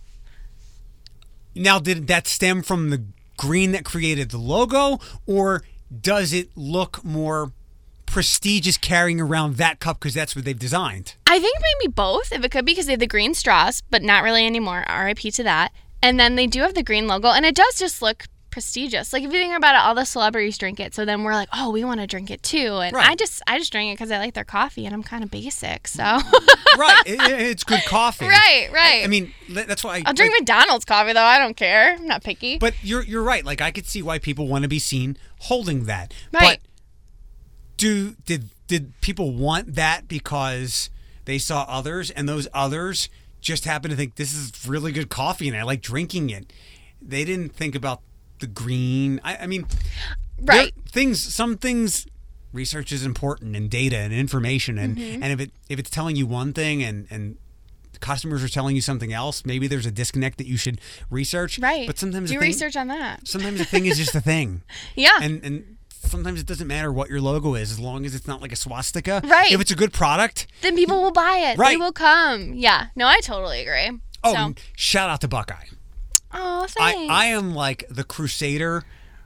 Now, did that stem from the green that created the logo, or does it look more prestigious carrying around that cup because that's what they've designed? I think maybe both, if it could be, because they have the green straws, but not really anymore. R I P to that. And then they do have the green logo, and it does just look prestigious. Like, if you think about it, all the celebrities drink it, so then we're like, oh, we want to drink it too. And Right. I just I just drink it because I like their coffee, and I'm kind of basic, so. Right. It, it- it's good coffee. right, right. I mean, th- that's why I, I'll drink like, McDonald's coffee, though. I don't care. I'm not picky. But you're you're right. Like, I could see why people want to be seen holding that. Right. But do did did people want that because they saw others, and those others just happen to think this is really good coffee and I like drinking it? They didn't think about the green. I, I mean, there- Right. things. Some things. Research is important, and data and information, and, Mm-hmm. and if it if it's telling you one thing and and customers are telling you something else, maybe there's a disconnect that you should research. Right. But sometimes do the thing, research on that. sometimes a thing is just a thing. Yeah. And and sometimes it doesn't matter what your logo is as long as it's not like a swastika. Right. If it's a good product. Then people will buy it. They Right. will come. Yeah. No, I totally agree. Oh, So. and shout out to Buckeye. Oh, I, thanks. I am like the crusader.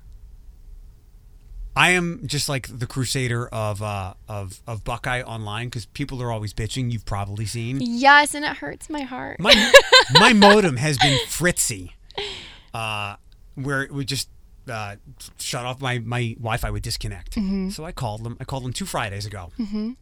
I am just like the crusader of uh, of of Buckeye online because people are always bitching. You've probably seen. Yes, and it hurts my heart. My my modem has been fritzy, uh, where it would just uh, shut off. My, my Wi-Fi would disconnect. Mm-hmm. So I called them. I called them two Fridays ago,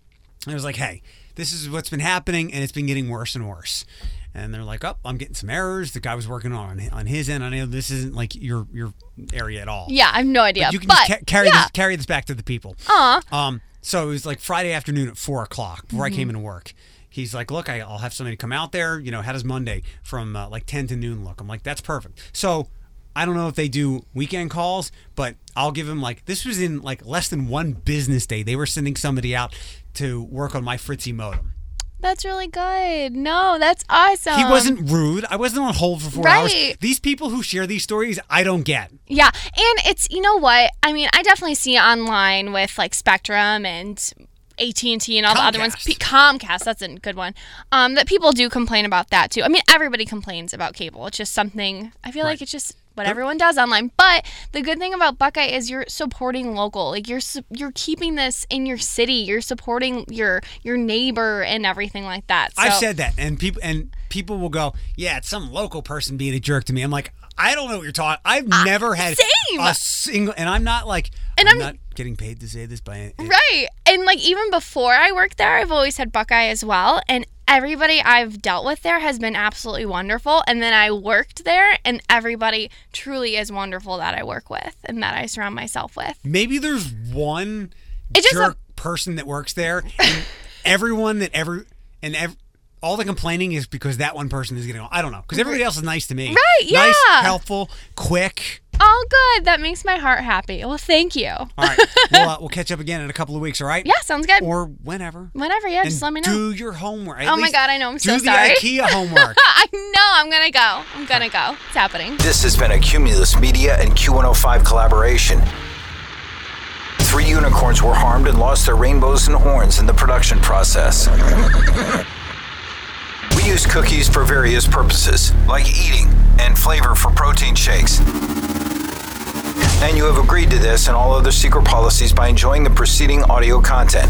I was like, hey, this is what's been happening, and it's been getting worse and worse. And they're like, oh, I'm getting some errors. The guy was working on on his end. I know this isn't like your your area at all. Yeah, I have no idea. But you can but, just ca- carry yeah. this carry this back to the people. Aw. Um. So it was like Friday afternoon at four o'clock before mm-hmm. I came into work. He's like, look, I, I'll have somebody come out there. You know, how does Monday from uh, like ten to noon look? I'm like, that's perfect. So I don't know if they do weekend calls, but I'll give him like, this was in like less than one business day. They were sending somebody out to work on my Fritzy modem. That's really good. No, that's awesome. He wasn't rude. I wasn't on hold for four right. hours. These people who share these stories, I don't get. Yeah, and it's, you know what? I mean, I definitely see it online with like Spectrum and A T and T and all Comcast. the other ones. P- Comcast, that's a good one. Um, that people do complain about that too. I mean, everybody complains about cable. It's just something, I feel right. like it's just what everyone does online. But the good thing about Buckeye is you're supporting local. Like you're you're keeping this in your city. You're supporting your your neighbor and everything like that. So, I've said that, and people and people will go, yeah, it's some local person being a jerk to me. I'm like, I don't know what you're talking. I've uh, never had same. a single, and I'm not like, and I'm, I'm not getting paid to say this by any, right. And like even before I worked there, I've always had Buckeye as well, and everybody I've dealt with there has been absolutely wonderful. And then I worked there, and everybody truly is wonderful that I work with and that I surround myself with. Maybe there's one it just jerk a- person that works there, and everyone that ever and ev- all the complaining is because that one person is getting on. I don't know, because everybody else is nice to me. Right, yeah. Nice, helpful, quick. Oh, good. That makes my heart happy. Well, thank you. All right. We'll, uh, we'll catch up again in a couple of weeks, all right? Yeah, sounds good. Or whenever. Whenever, yeah, and just let me know. do your homework. At oh, my least God, I know. I'm so do sorry. Do the IKEA homework. I know. I'm going to go. I'm going to go. It's happening. This has been a Cumulus Media and Q one oh five collaboration. Three unicorns were harmed and lost their rainbows and horns in the production process. We use cookies for various purposes, like eating and flavor for protein shakes. And you have agreed to this and all other secret policies by enjoying the preceding audio content,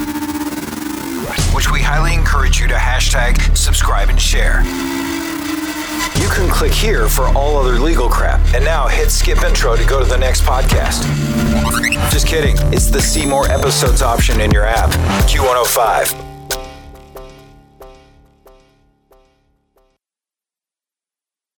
which we highly encourage you to hashtag, subscribe, and share. You can click here for all other legal crap, and now hit skip intro to go to the next podcast. Just kidding, it's the see more episodes option in your app. Q one oh five.